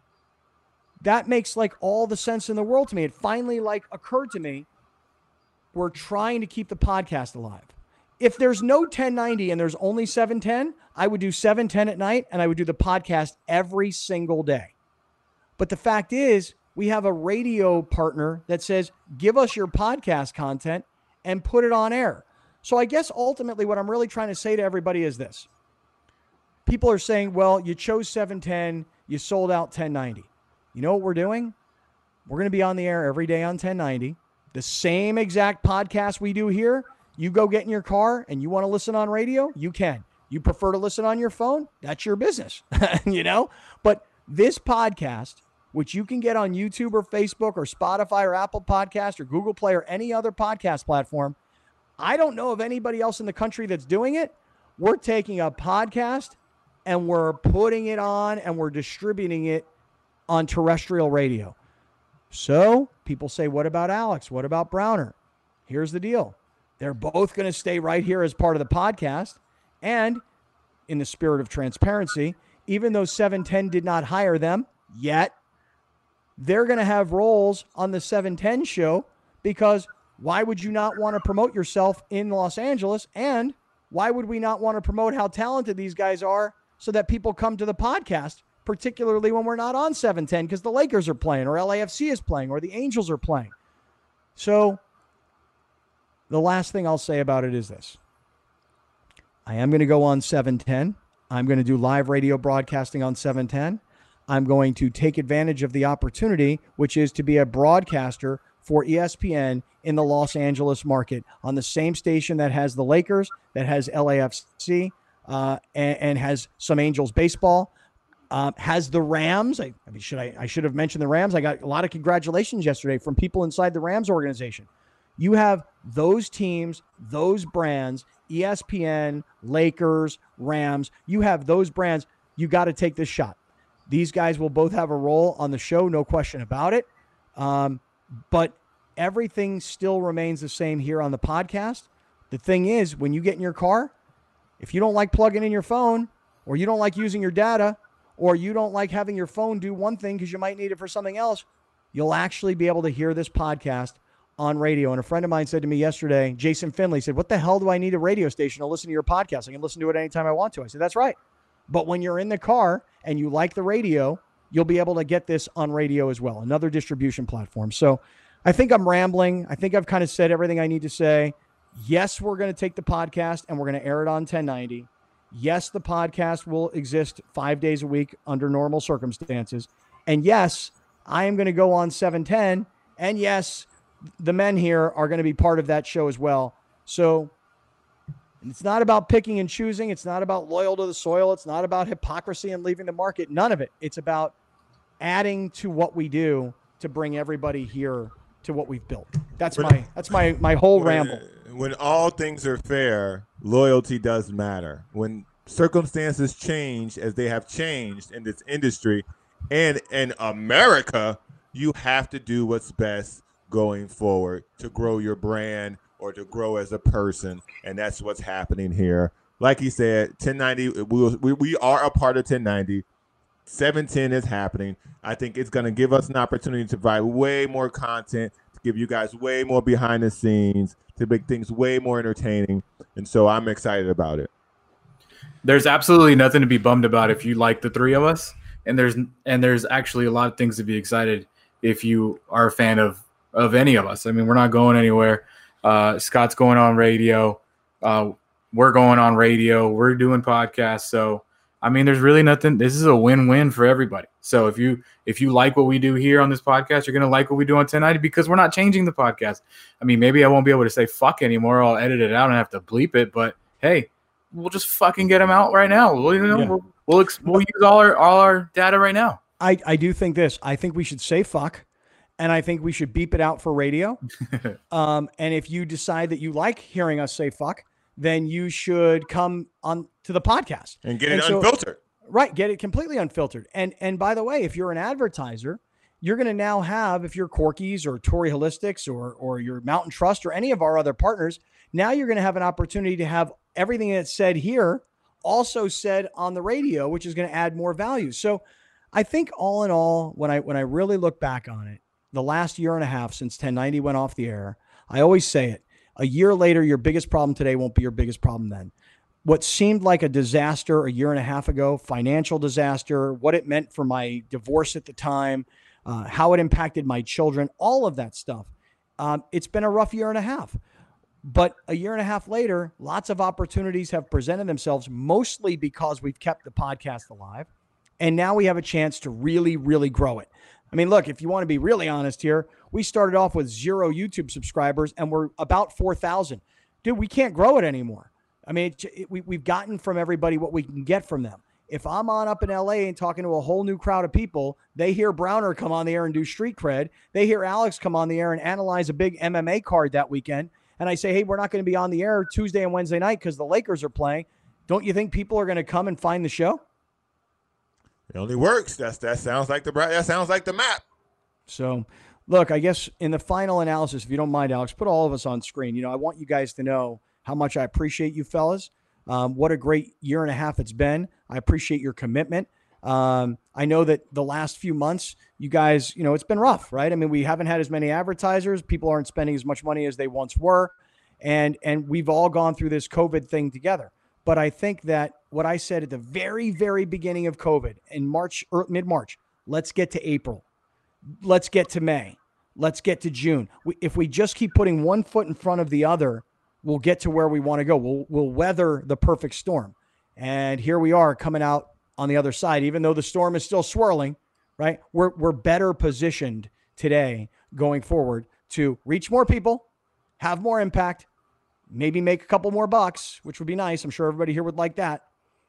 That makes like all the sense in the world to me. It finally like occurred to me. We're trying to keep the podcast alive. If there's no 1090 and there's only 710, I would do 710 at night and I would do the podcast every single day. But the fact is, we have a radio partner that says, give us your podcast content and put it on air. So I guess ultimately what I'm really trying to say to everybody is this. People are saying, well, you chose 710, you sold out 1090. You know what we're doing? We're going to be on the air every day on 1090. The same exact podcast we do here. You go get in your car and you want to listen on radio, you can. You prefer to listen on your phone? That's your business, you know? But this podcast, which you can get on YouTube or Facebook or Spotify or Apple Podcast or Google Play or any other podcast platform, I don't know of anybody else in the country that's doing it. We're taking a podcast and we're putting it on and we're distributing it on terrestrial radio. So people say, what about Alex? What about Browner? Here's the deal. They're both going to stay right here as part of the podcast. And in the spirit of transparency, even though 710 did not hire them yet, they're going to have roles on the 710 show because why would you not want to promote yourself in Los Angeles? And why would we not want to promote how talented these guys are so that people come to the podcast, particularly when we're not on 710 because the Lakers are playing or LAFC is playing or the Angels are playing. So the last thing I'll say about it is this. I am going to go on 710. I'm going to do live radio broadcasting on 710. I'm going to take advantage of the opportunity, which is to be a broadcaster for ESPN in the Los Angeles market on the same station that has the Lakers, that has LAFC, and has some Angels baseball, has the Rams. I should have mentioned the Rams. I got a lot of congratulations yesterday from people inside the Rams organization. You have those teams, those brands, ESPN, Lakers, Rams. You have those brands. You got to take this shot. These guys will both have a role on the show, no question about it. But everything still remains the same here on the podcast. The thing is, when you get in your car, if you don't like plugging in your phone, or you don't like using your data, or you don't like having your phone do one thing because you might need it for something else, you'll actually be able to hear this podcast on radio. And a friend of mine said to me yesterday, Jason Finley, said, what the hell do I need a radio station to listen to your podcast? I can listen to it anytime I want to. I said, that's right. But when you're in the car and you like the radio, you'll be able to get this on radio as well, another distribution platform. So I think I'm rambling. I think I've kind of said everything I need to say. Yes, we're going to take the podcast and we're going to air it on 1090. Yes, the podcast will exist 5 days a week under normal circumstances. And yes, I am going to go on 710. And yes, the men here are going to be part of that show as well. So it's not about picking and choosing. It's not about loyal to the soil. It's not about hypocrisy and leaving the market. None of it. It's about adding to what we do to bring everybody here to what we've built. That's my whole ramble. When all things are fair, loyalty does matter. When circumstances change as they have changed in this industry and in America, you have to do what's best going forward to grow your brand or to grow as a person, and that's what's happening here. Like he said, 1090, we are a part of 1090. 710 is happening. I think it's going to give us an opportunity to provide way more content, to give you guys way more behind the scenes, to make things way more entertaining, and so I'm excited about it. There's absolutely nothing to be bummed about if you like the three of us, and there's actually a lot of things to be excited if you are a fan of any of us. I mean, we're not going anywhere. Scott's going on radio. We're going on radio. We're doing podcasts. So, I mean, there's really nothing. This is a win-win for everybody. So if you like what we do here on this podcast, you're going to like what we do on 1090 because we're not changing the podcast. I mean, maybe I won't be able to say fuck anymore. I'll edit it out and have to bleep it. But, hey, we'll just fucking get them out right now. We'll use all our data right now. I do think this. I think we should say fuck. And I think we should beep it out for radio. And if you decide that you like hearing us say fuck, then you should come on to the podcast. And get it unfiltered. Right, get it completely unfiltered. And by the way, if you're an advertiser, you're going to now have, if you're Corky's or Tory Holistics or your Mountain Trust or any of our other partners, now you're going to have an opportunity to have everything that's said here also said on the radio, which is going to add more value. So I think all in all, when I really look back on it, the last year and a half since 1090 went off the air, I always say it. A year later, your biggest problem today won't be your biggest problem then. What seemed like a disaster a year and a half ago, financial disaster, what it meant for my divorce at the time, how it impacted my children, all of that stuff. It's been a rough year and a half. But a year and a half later, lots of opportunities have presented themselves, mostly because we've kept the podcast alive. And now we have a chance to really, really grow it. I mean, look, if you want to be really honest here, we started off with 0 YouTube subscribers and we're about 4,000. Dude, we can't grow it anymore. I mean, we've gotten from everybody what we can get from them. If I'm on up in LA and talking to a whole new crowd of people, they hear Browner come on the air and do street cred. They hear Alex come on the air and analyze a big MMA card that weekend. And I say, hey, we're not going to be on the air Tuesday and Wednesday night because the Lakers are playing. Don't you think people are going to come and find the show? It only works. That sounds like the map. So, look, I guess in the final analysis, if you don't mind, Alex, put all of us on screen. You know, I want you guys to know how much I appreciate you fellas. What a great year and a half it's been. I appreciate your commitment. I know that the last few months, you guys, you know, it's been rough, right? I mean, we haven't had as many advertisers. People aren't spending as much money as they once were. And we've all gone through this COVID thing together. But I think that what I said at the very, very beginning of COVID in March or mid-March, let's get to April. Let's get to May. Let's get to June. If we just keep putting one foot in front of the other, we'll get to where we want to go. We'll weather the perfect storm. And here we are coming out on the other side, even though the storm is still swirling, right? We're better positioned today going forward to reach more people, have more impact, maybe make a couple more bucks, which would be nice. I'm sure everybody here would like that.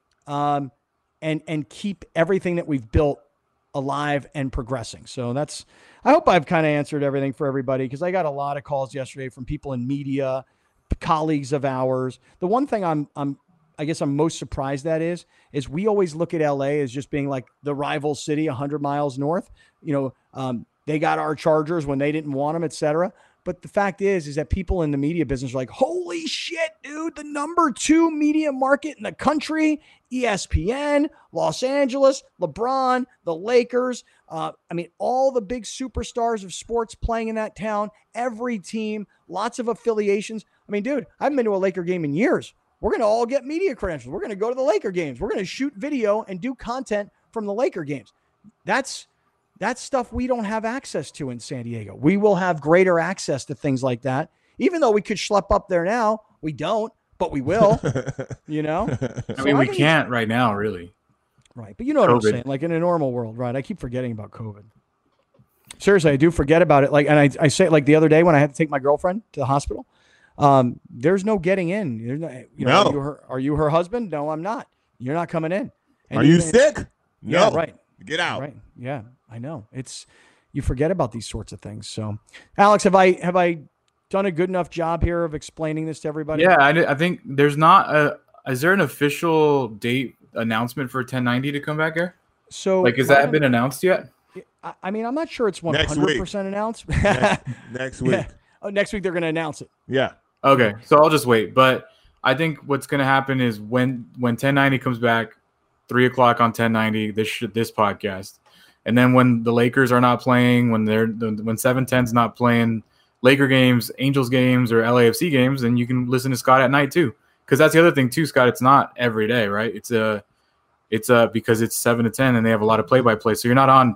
And keep everything that we've built alive and progressing. So I hope I've kind of answered everything for everybody, because I got a lot of calls yesterday from people in media, colleagues of ours. The one thing I guess I'm most surprised at is we always look at LA as just being like the rival city 100 miles north. You know, they got our Chargers when they didn't want them, et cetera. But the fact is that people in the media business are like, holy shit, dude, the number 2 media market in the country, ESPN, Los Angeles, LeBron, the Lakers. I mean, all the big superstars of sports playing in that town, every team, lots of affiliations. I mean, dude, I haven't been to a Laker game in years. We're going to all get media credentials. We're going to go to the Laker games. We're going to shoot video and do content from the Laker games. That's stuff we don't have access to in San Diego. We will have greater access to things like that. Even though we could schlep up there now, we don't, but we will, you know? I mean, we can't right now, really. Right. But you know what I'm saying? Like in a normal world, right? I keep forgetting about COVID. Seriously, I do forget about it. Like, and I say it like the other day when I had to take my girlfriend to the hospital. There's no getting in. There's no, you know, no. Are you her husband? No, I'm not. You're not coming in. And are you sick? Yeah, no. right. Get out. Right. Yeah, I know. you forget about these sorts of things. So, Alex, have I done a good enough job here of explaining this to everybody? Yeah, I think there's not is there an official date announcement for 1090 to come back here? So, Like, has that been announced yet? I mean, I'm not sure it's 100% announced. Next week. Yeah. Oh, next week they're going to announce it. Yeah. Okay, so I'll just wait. But I think what's going to happen is when 1090 comes back, 3:00 on 1090, this podcast, and then when the Lakers are not playing, when 710's not playing Laker games, Angels games, or LAFC games, then you can listen to Scott at night too. Because that's the other thing too, Scott. It's not every day, right? It's because it's 7 to 10, and they have a lot of play-by-play, so you're not on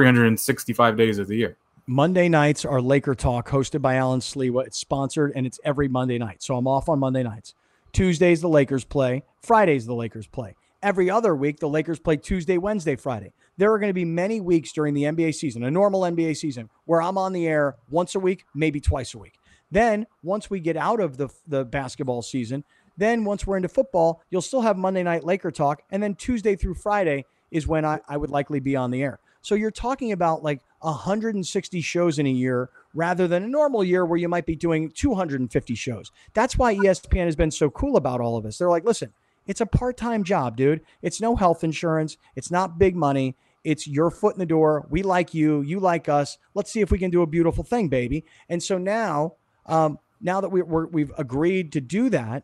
365 days of the year. Monday nights are Laker Talk, hosted by Alan Slewa. It's sponsored, and it's every Monday night. So I'm off on Monday nights. Tuesdays, the Lakers play. Fridays, the Lakers play. Every other week, the Lakers play Tuesday, Wednesday, Friday. There are going to be many weeks during the NBA season, a normal NBA season, where I'm on the air once a week, maybe twice a week. Then, once we get out of the basketball season, then once we're into football, you'll still have Monday night Laker Talk. And then Tuesday through Friday is when I would likely be on the air. So you're talking about like 160 shows in a year rather than a normal year where you might be doing 250 shows. That's why ESPN has been so cool about all of this. They're like, listen, it's a part-time job, dude. It's no health insurance. It's not big money. It's your foot in the door. We like you. You like us. Let's see if we can do a beautiful thing, baby. And so now that we've agreed to do that,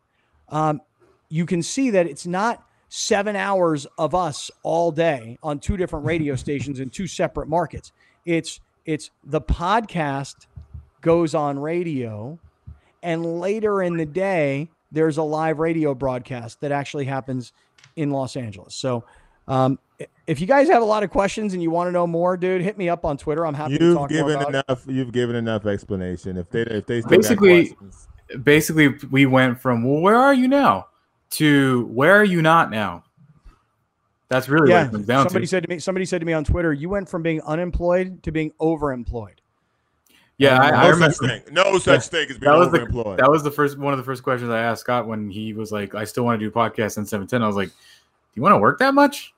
you can see that it's not 7 hours of us all day on two different radio stations in two separate markets. It's the podcast goes on radio, and later in the day, there's a live radio broadcast that actually happens in Los Angeles. So if you guys have a lot of questions and you want to know more, dude, hit me up on Twitter. I'm happy to talk more about it. You've given enough explanation. If they still got questions. Basically, we went from, well, where are you now? To where are you not now? That's really what it comes down to. Somebody said to me on Twitter, you went from being unemployed to being overemployed. Yeah, I remember. No such thing as being overemployed. That was one of the first questions I asked Scott when he was like, I still want to do podcasts in 710. I was like, do you want to work that much?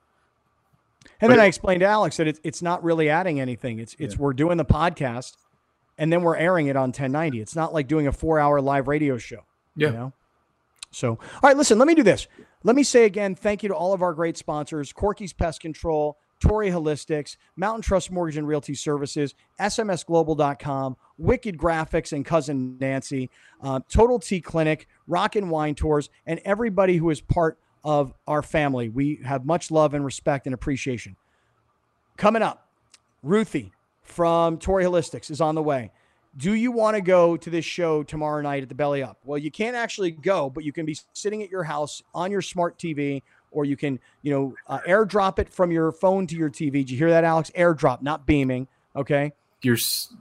And then I explained to Alex that it's not really adding anything. It's we're doing the podcast and then we're airing it on 1090. It's not like doing a 4-hour live radio show. Yeah. You know? So, all right, listen, let me do this. Let me say again, thank you to all of our great sponsors, Corky's Pest Control, Torrey Holistics, Mountain Trust Mortgage and Realty Services, SMSglobal.com, Wicked Graphics and Cousin Nancy, Total Tea Clinic, Rock and Wine Tours, and everybody who is part of our family. We have much love and respect and appreciation. Coming up, Ruthie from Torrey Holistics is on the way. Do you want to go to this show tomorrow night at the Belly Up? Well, you can't actually go, but you can be sitting at your house on your smart TV, or you can, airdrop it from your phone to your TV. Did you hear that, Alex? Airdrop, not beaming. Okay. You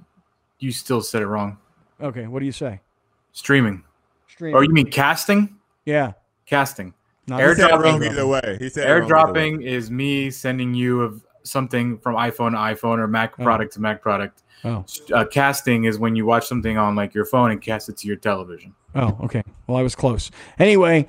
still said it wrong. Okay. What do you say? Streaming. Oh, you mean casting? Yeah. casting. Airdropping either way. He said airdropping is me sending you of something from iPhone to iPhone or Mac product to Mac product. Oh. Casting is when you watch something on like your phone and cast it to your television. Oh, okay. Well, I was close. Anyway,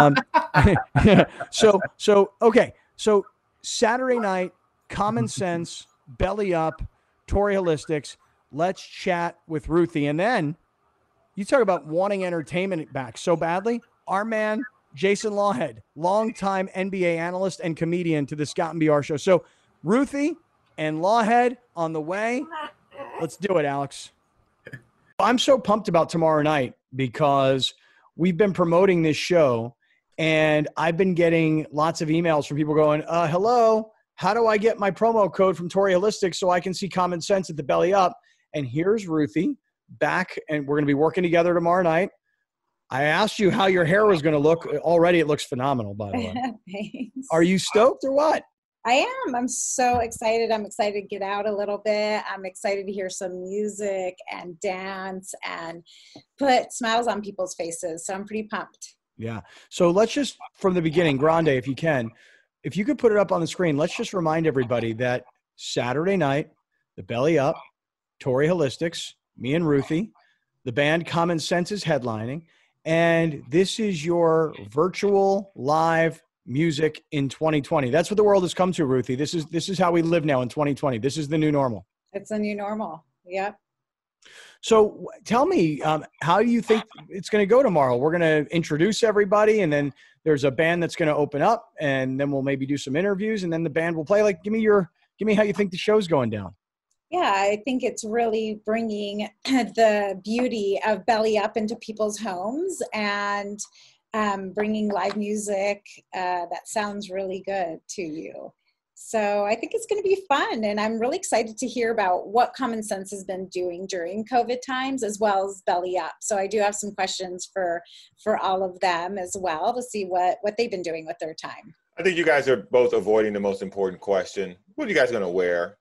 so Saturday night, Common Sense, Belly Up, Torrey Holistics. Let's chat with Ruthie. And then you talk about wanting entertainment back so badly. Our man, Jason Lawhead, longtime NBA analyst and comedian to the Scott and BR show. So Ruthie and Lawhead on the way. Let's do it, Alex. I'm so pumped about tomorrow night because we've been promoting this show and I've been getting lots of emails from people going, hello, how do I get my promo code from Torrey Holistics so I can see Common Sense at the Belly Up? And here's Ruthie back, and we're going to be working together tomorrow night. I asked you how your hair was going to look. Already it looks phenomenal, by the way. Thanks. Are you stoked or what? I am. I'm so excited. I'm excited to get out a little bit. I'm excited to hear some music and dance and put smiles on people's faces. So I'm pretty pumped. Yeah. So let's just, from the beginning, Grande, if you can, if you could put it up on the screen, let's just remind everybody that Saturday night, the Belly Up, Torrey Holistics, me and Ruthie, the band Common Sense is headlining, and this is your virtual live music in 2020. That's what the world has come to, Ruthie. This is how we live now in 2020. This is the new normal. It's a new normal. Yep. So tell me, how do you think it's going to go tomorrow? We're going to introduce everybody, and then there's a band that's going to open up, and then we'll maybe do some interviews, and then the band will play. Like, give me how you think the show's going down. Yeah, I think it's really bringing the beauty of Belly Up into people's homes and bringing live music that sounds really good to you. So I think it's going to be fun, and I'm really excited to hear about what Common Sense has been doing during COVID times, as well as Belly Up. So I do have some questions for all of them as well to see what they've been doing with their time. I think you guys are both avoiding the most important question. What are you guys going to wear?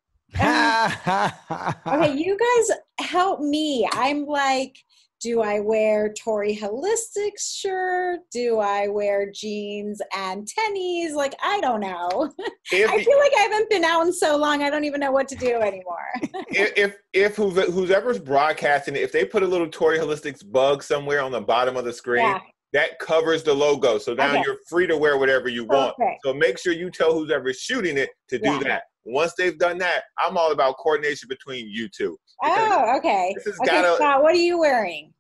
Okay, you guys help me. I'm like, do I wear Tori Holistic's shirt? Do I wear jeans and tennies? Like, I don't know. I feel like I haven't been out in so long, I don't even know what to do anymore. if whoever's broadcasting it, if they put a little Tori Holistic's bug somewhere on the bottom of the screen, that covers the logo. So now you're free to wear whatever you want. So make sure you tell whoever's shooting it to do that. Once they've done that, I'm all about coordination between you two. Oh, okay. Scott, what are you wearing?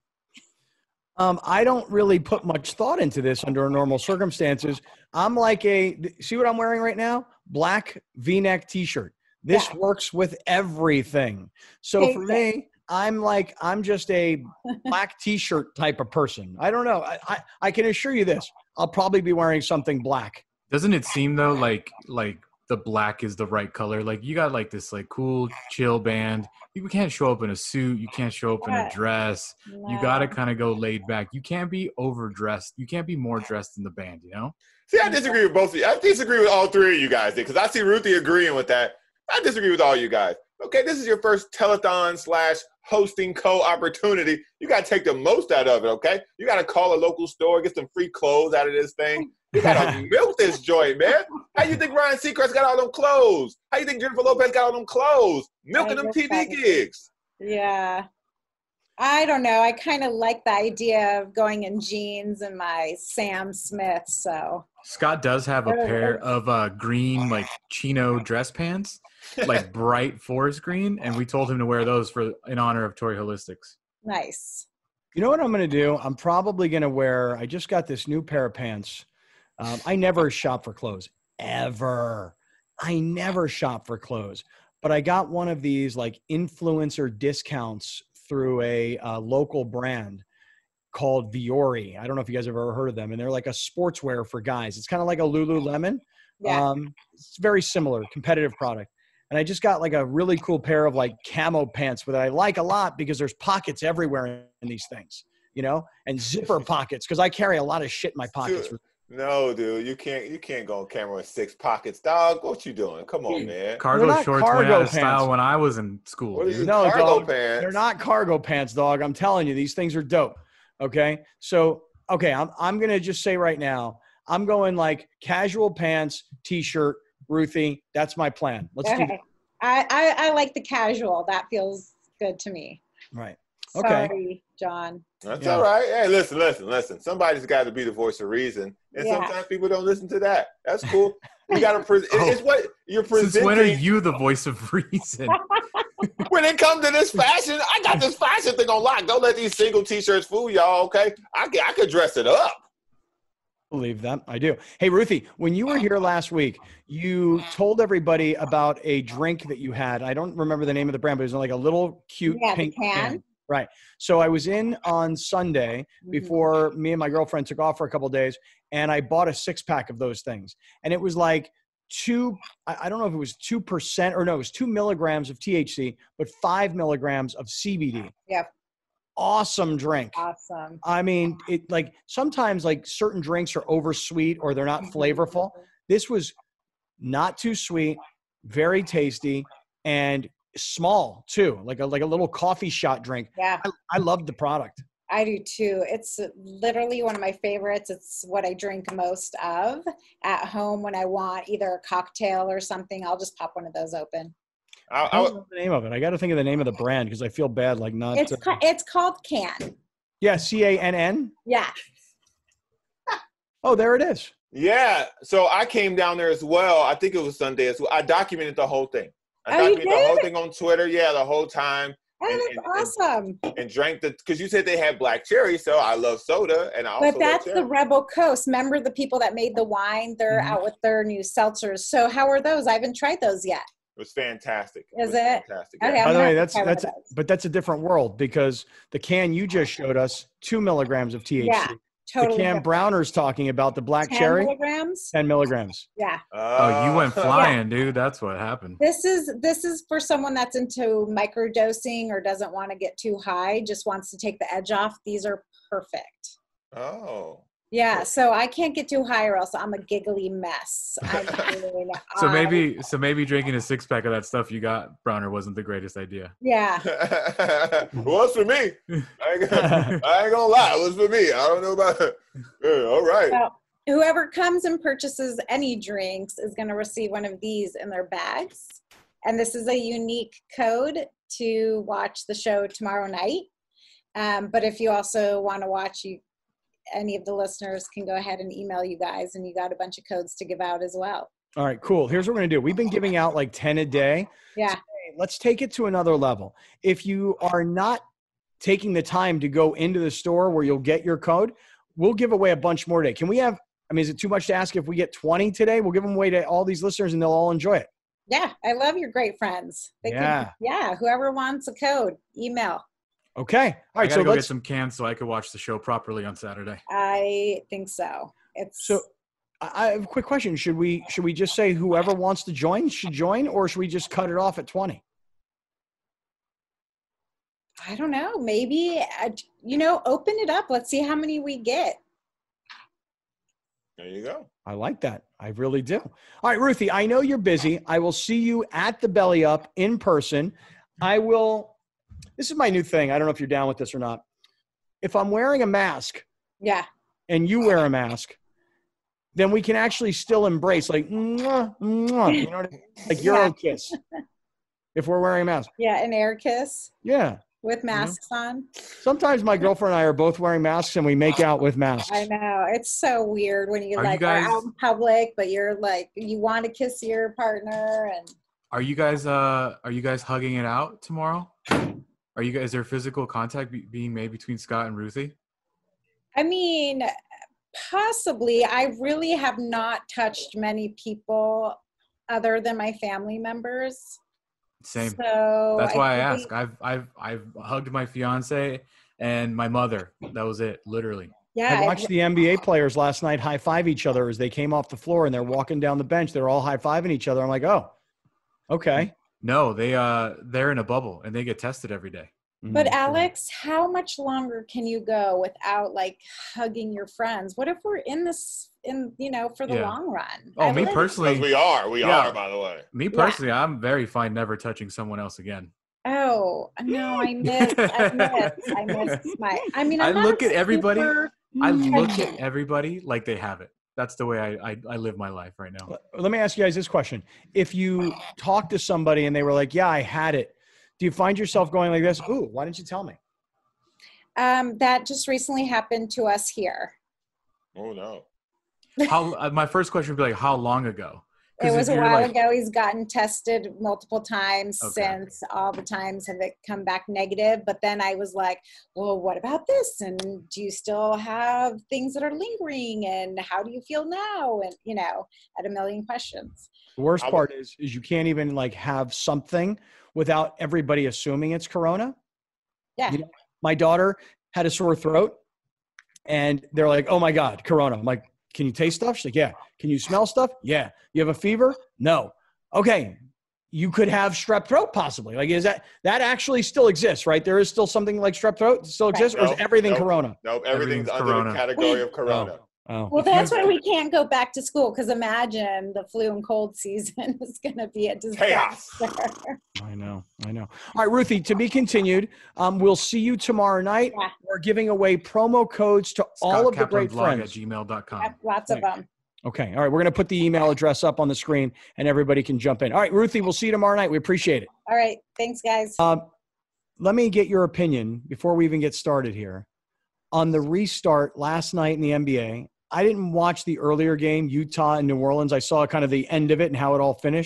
I don't really put much thought into this under normal circumstances. I'm like see what I'm wearing right now? Black V-neck t-shirt. This works with everything. So for me, I'm just a black t-shirt type of person. I don't know. I can assure you this. I'll probably be wearing something black. Doesn't it seem though like the black is the right color? Like you got like this like cool chill band. You can't show up in a suit. You can't show up in a dress. No. You got to kind of go laid back. You can't be overdressed. You can't be more dressed than the band, you know? See, I disagree with both of you. I disagree with all three of you guys because I see Ruthie agreeing with that. I disagree with all you guys. Okay, this is your first telethon / hosting opportunity. You got to take the most out of it, okay? You got to call a local store, get some free clothes out of this thing. You got to milk this joint, man. How you think Ryan Seacrest got all them clothes? How you think Jennifer Lopez got all them clothes? Milking them TV gigs. Yeah. I don't know. I kind of like the idea of going in jeans and my Sam Smith, so. Scott does have a pair of green, like, chino dress pants, like bright forest green, and we told him to wear those in honor of Tori Holistics. Nice. You know what I'm going to do? I'm probably going to wear – I just got this new pair of pants. I never shop for clothes, ever. I never shop for clothes. But I got one of these, like, influencer discounts through a local brand called Viore. I don't know if you guys have ever heard of them. And they're like a sportswear for guys. It's kind of like a Lululemon. Yeah. It's very similar, competitive product. And I just got like a really cool pair of like camo pants that I like a lot because there's pockets everywhere in these things, you know, and zipper pockets because I carry a lot of shit in my pockets. No, dude, you can't go on camera with 6 pockets, dog. What you doing? Come on, man. Cargo shorts went out of style when I was in school. What dude. No, cargo dog, pants. They're not cargo pants, dog. I'm telling you, these things are dope. Okay, so I'm gonna just say right now, I'm going like casual pants, t-shirt, Ruthie. That's my plan. Let's do that. I like the casual. That feels good to me. Right. Okay. Sorry, John. That's all right. Hey, listen. Somebody's got to be the voice of reason, and sometimes people don't listen to that. That's cool. You got to it's what you're presenting. Since when are you the voice of reason? When it comes to this fashion, I got this fashion thing on lock. Don't let these single T-shirts fool y'all, okay? I could dress it up. Believe that. I do. Hey, Ruthie, when you were here last week, you told everybody about a drink that you had. I don't remember the name of the brand, but it was like a little cute pink can. Right. So I was in on Sunday before me and my girlfriend took off for a couple of days, and I bought a 6-pack of those things. And it was like I don't know if it was 2% or no, it was 2 milligrams of THC, but 5 milligrams of CBD. Yeah. Awesome drink. Awesome. I mean, it like sometimes like certain drinks are oversweet or they're not flavorful. This was not too sweet, very tasty, and small too, like a little coffee shot drink. Yeah. I loved the product. I do too. It's literally one of my favorites. It's what I drink most of at home when I want either a cocktail or something. I'll just pop one of those open. I don't know the name of it. I got to think of the name of the brand because I feel bad like not. It's called Can. Yeah, CANN. Yeah. Oh, there it is. Yeah. So I came down there as well. I think it was Sunday as well. I documented the whole thing. I Oh, you documented the whole did? thing on Twitter. Yeah, the whole time. Oh, that's awesome. And drank because you said they had black cherry, so I love soda and I also But love that's cherry. the Rebel Coast. Remember the people that made the wine? They're Mhm. out with their new seltzers. So how are those? I haven't tried those yet. It was fantastic. Is was it? fantastic? Okay, Yeah. I'm By the gonna way, have to try one of those. but that's a different world because the can you just showed us 2 milligrams of THC. Yeah, totally the can different. Browner's talking about the black 10 cherry, milligrams? 10 milligrams. Yeah. Oh, you went flying, dude. That's what happened. This is for someone that's into microdosing or doesn't want to get too high, just wants to take the edge off. These are perfect. Oh. Yeah, so I can't get too high or else I'm a giggly mess. I mean, So maybe drinking a 6-pack of that stuff you got, Browner, wasn't the greatest idea. Yeah. It was for me. I ain't gonna lie. It was for me. I don't know about it. Yeah, all right. Well, whoever comes and purchases any drinks is going to receive one of these in their bags. And this is a unique code to watch the show tomorrow night. But if you also want to watch, any of the listeners can go ahead and email you guys, and you got a bunch of codes to give out as well. All right, cool. Here's what we're going to do. We've been giving out like 10 a day. Yeah. So, hey, let's take it to another level. If you are not taking the time to go into the store where you'll get your code, we'll give away a bunch more today. Can we have, is it too much to ask if we get 20 today? We'll give them away to all these listeners and they'll all enjoy it. Yeah. I love your great friends. Whoever wants a code, email. Okay. All I right. gotta So go get let's, some cans so I could watch the show properly on Saturday. I think so. I have a quick question. Should we just say whoever wants to join should join, or should we just cut it off at 20? I don't know. Maybe, open it up. Let's see how many we get. There you go. I like that. I really do. All right, Ruthie, I know you're busy. I will see you at the Belly Up in person. This is my new thing. I don't know if you're down with this or not. If I'm wearing a mask Yeah. and you wear a mask, then we can actually still embrace like, mwah, mwah, you know what I mean? Like Euro kiss if we're wearing a mask. Yeah, an air kiss Yeah. with masks on. Sometimes my girlfriend and I are both wearing masks and we make out with masks. I know. It's so weird when you Are you are guys- out in public, but you're like, you want to kiss your partner. And Are you guys hugging it out tomorrow? Is there physical contact being made between Scott and Ruthie? I mean, possibly. I really have not touched many people other than my family members. Same. So That's why I think- ask. I've hugged my fiance and my mother. That was it, literally. Yeah. I watched the NBA players last night high-five each other as they came off the floor and they're walking down the bench. They're all high-fiving each other. I'm like, oh, okay. No, they're in a bubble and they get tested every day. But Mhm. Alex, how much longer can you go without like hugging your friends? What if we're in this for the Yeah. long run? Oh, me really- personally, Because we Yeah. are, by the way. me personally, I'm very fine never touching someone else again. Oh no, I miss my. I mean, I'm I not look a at everybody- super- I look at everybody like they have it. That's the way I live my life right now. Let me ask you guys this question. If you talk to somebody and they were like, yeah, I had it, do you find yourself going like this? Ooh, why didn't you tell me? That just recently happened to us here. Oh no. How my first question would be like, how long ago? 'Cause It was if a you're while like- ago. He's gotten tested multiple times Okay. since. All the times have it come back negative. But then I was like, well, what about this? And do you still have things that are lingering? And how do you feel now? And, had a million questions. The worst I would- part is you can't even like have something without everybody assuming it's Corona. Yeah. You know, my daughter had a sore throat and they're like, oh my God, Corona. I'm like, can you taste stuff? She's like, yeah. Can you smell stuff? Yeah. You have a fever? No. Okay. You could have strep throat possibly. Like, is that actually still exists, right? There is still something like strep throat still exists, or is Nope, everything nope. Corona? Nope, everything's Everything's under Corona. the category of Corona. Oh. Well, that's why we can't go back to school, because imagine the flu and cold season is going to be a disaster. I know. All right, Ruthie, to be continued. We'll see you tomorrow night. Yeah. We're giving away promo codes to all of the great friends. ScottKaplanBlog@gmail.com. Lots of them. Okay. All right. We're going to put the email address up on the screen and everybody can jump in. All right, Ruthie, we'll see you tomorrow night. We appreciate it. All right. Thanks, guys. Let me get your opinion before we even get started here on the restart last night in the NBA. I didn't watch the earlier game, Utah and New Orleans. I saw kind of the end of it and how it all finished.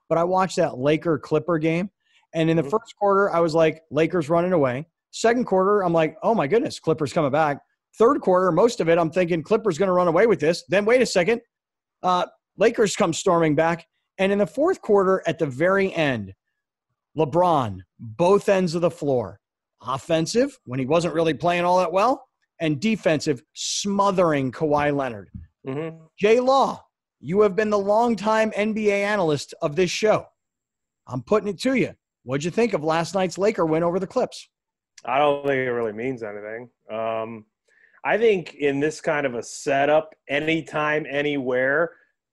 but I watched that Laker Clipper game. And in the first quarter, I was like, Lakers running away. Second quarter, I'm like, oh my goodness, Clippers coming back. Third quarter, most of it, I'm thinking Clippers going to run away with this. Then wait a second. Lakers come storming back. And in the fourth quarter, at the very end, LeBron, both ends of the floor, offensive when he wasn't really playing all that well, and defensive, smothering Kawhi Leonard. Jay Law, you have been the longtime NBA analyst of this show. I'm putting it to you. What'd you think of last night's Laker win over the Clips? I don't think it really means anything. I think in this kind of a setup, anytime, anywhere,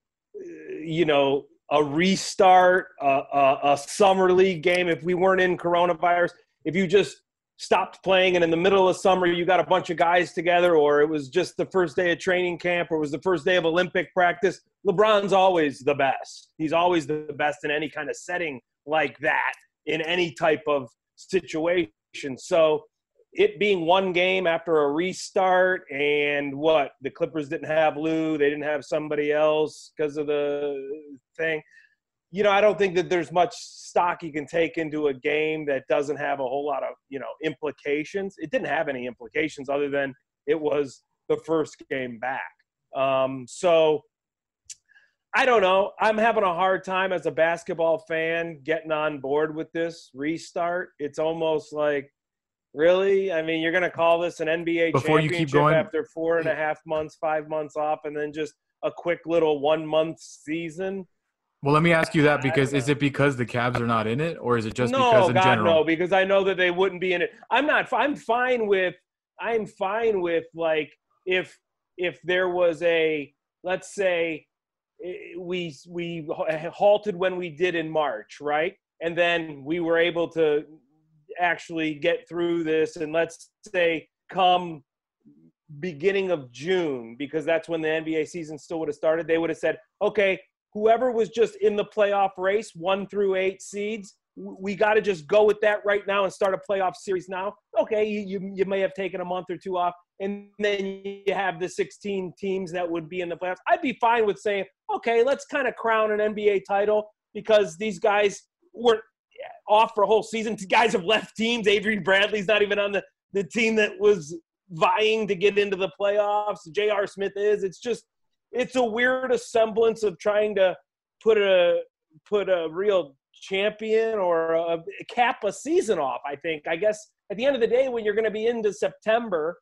a restart, a summer league game, if we weren't in coronavirus, if you just stopped playing and in the middle of summer you got a bunch of guys together, or it was just the first day of training camp, or it was the first day of Olympic practice, LeBron's always the best. He's always the best in any kind of setting like that, in any type of situation. So it being one game after a restart, and the Clippers didn't have Lou, they didn't have somebody else because of the thing. I don't think that there's much stock you can take into a game that doesn't have a whole lot of, implications. It didn't have any implications other than it was the first game back. So I don't know. I'm having a hard time as a basketball fan getting on board with this restart. It's almost like, really? I mean, you're going to call this an NBA Before you championship keep going, after 4.5 months, 5 months off, and then just a quick little 1 month season? Well, let me ask you that, because is it because the Cavs are not in it, or is it just because in God, general? No, because I know that they wouldn't be in it. I'm fine with like if there was a, let's say we halted when we did in March, right? And then we were able to actually get through this, and let's say come beginning of June, because that's when the NBA season still would have started, they would have said, okay, whoever was just in the playoff race, 1 through 8 seeds, we got to just go with that right now and start a playoff series now. Okay, you may have taken a month or two off, and then you have the 16 teams that would be in the playoffs. I'd be fine with saying, okay, let's kind of crown an NBA title, because these guys weren't off for a whole season. Guys have left teams. Avery Bradley's not even on the team that was vying to get into the playoffs. J.R. Smith is. It's a weird semblance of trying to put a real champion or cap a season off, I think. I guess at the end of the day, when you're going to be into September,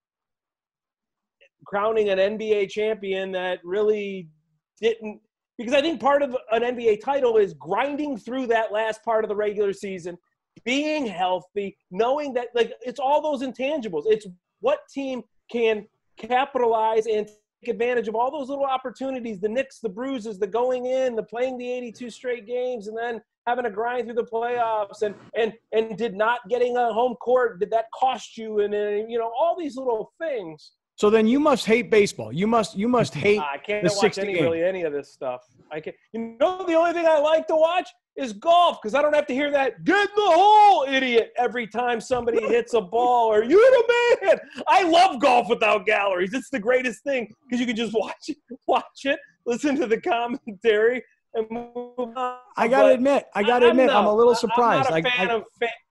crowning an NBA champion that really didn't – because I think part of an NBA title is grinding through that last part of the regular season, being healthy, knowing that, like, it's all those intangibles. It's what team can capitalize and take advantage of all those little opportunities, the nicks, the bruises, the going in, the playing the 82 straight games, and then having to grind through the playoffs, and did not getting a home court, did that cost you? And all these little things. So then you must hate baseball. You must hate I can't the watch 60 any of this stuff. I can't. The only thing I like to watch is golf, because I don't have to hear that "get in the hole, idiot" every time somebody hits a ball, or "you're the man." I love golf without galleries. It's the greatest thing, because you can just watch it, listen to the commentary, and move on. I gotta admit, I'm a little surprised. I'm not a fan of.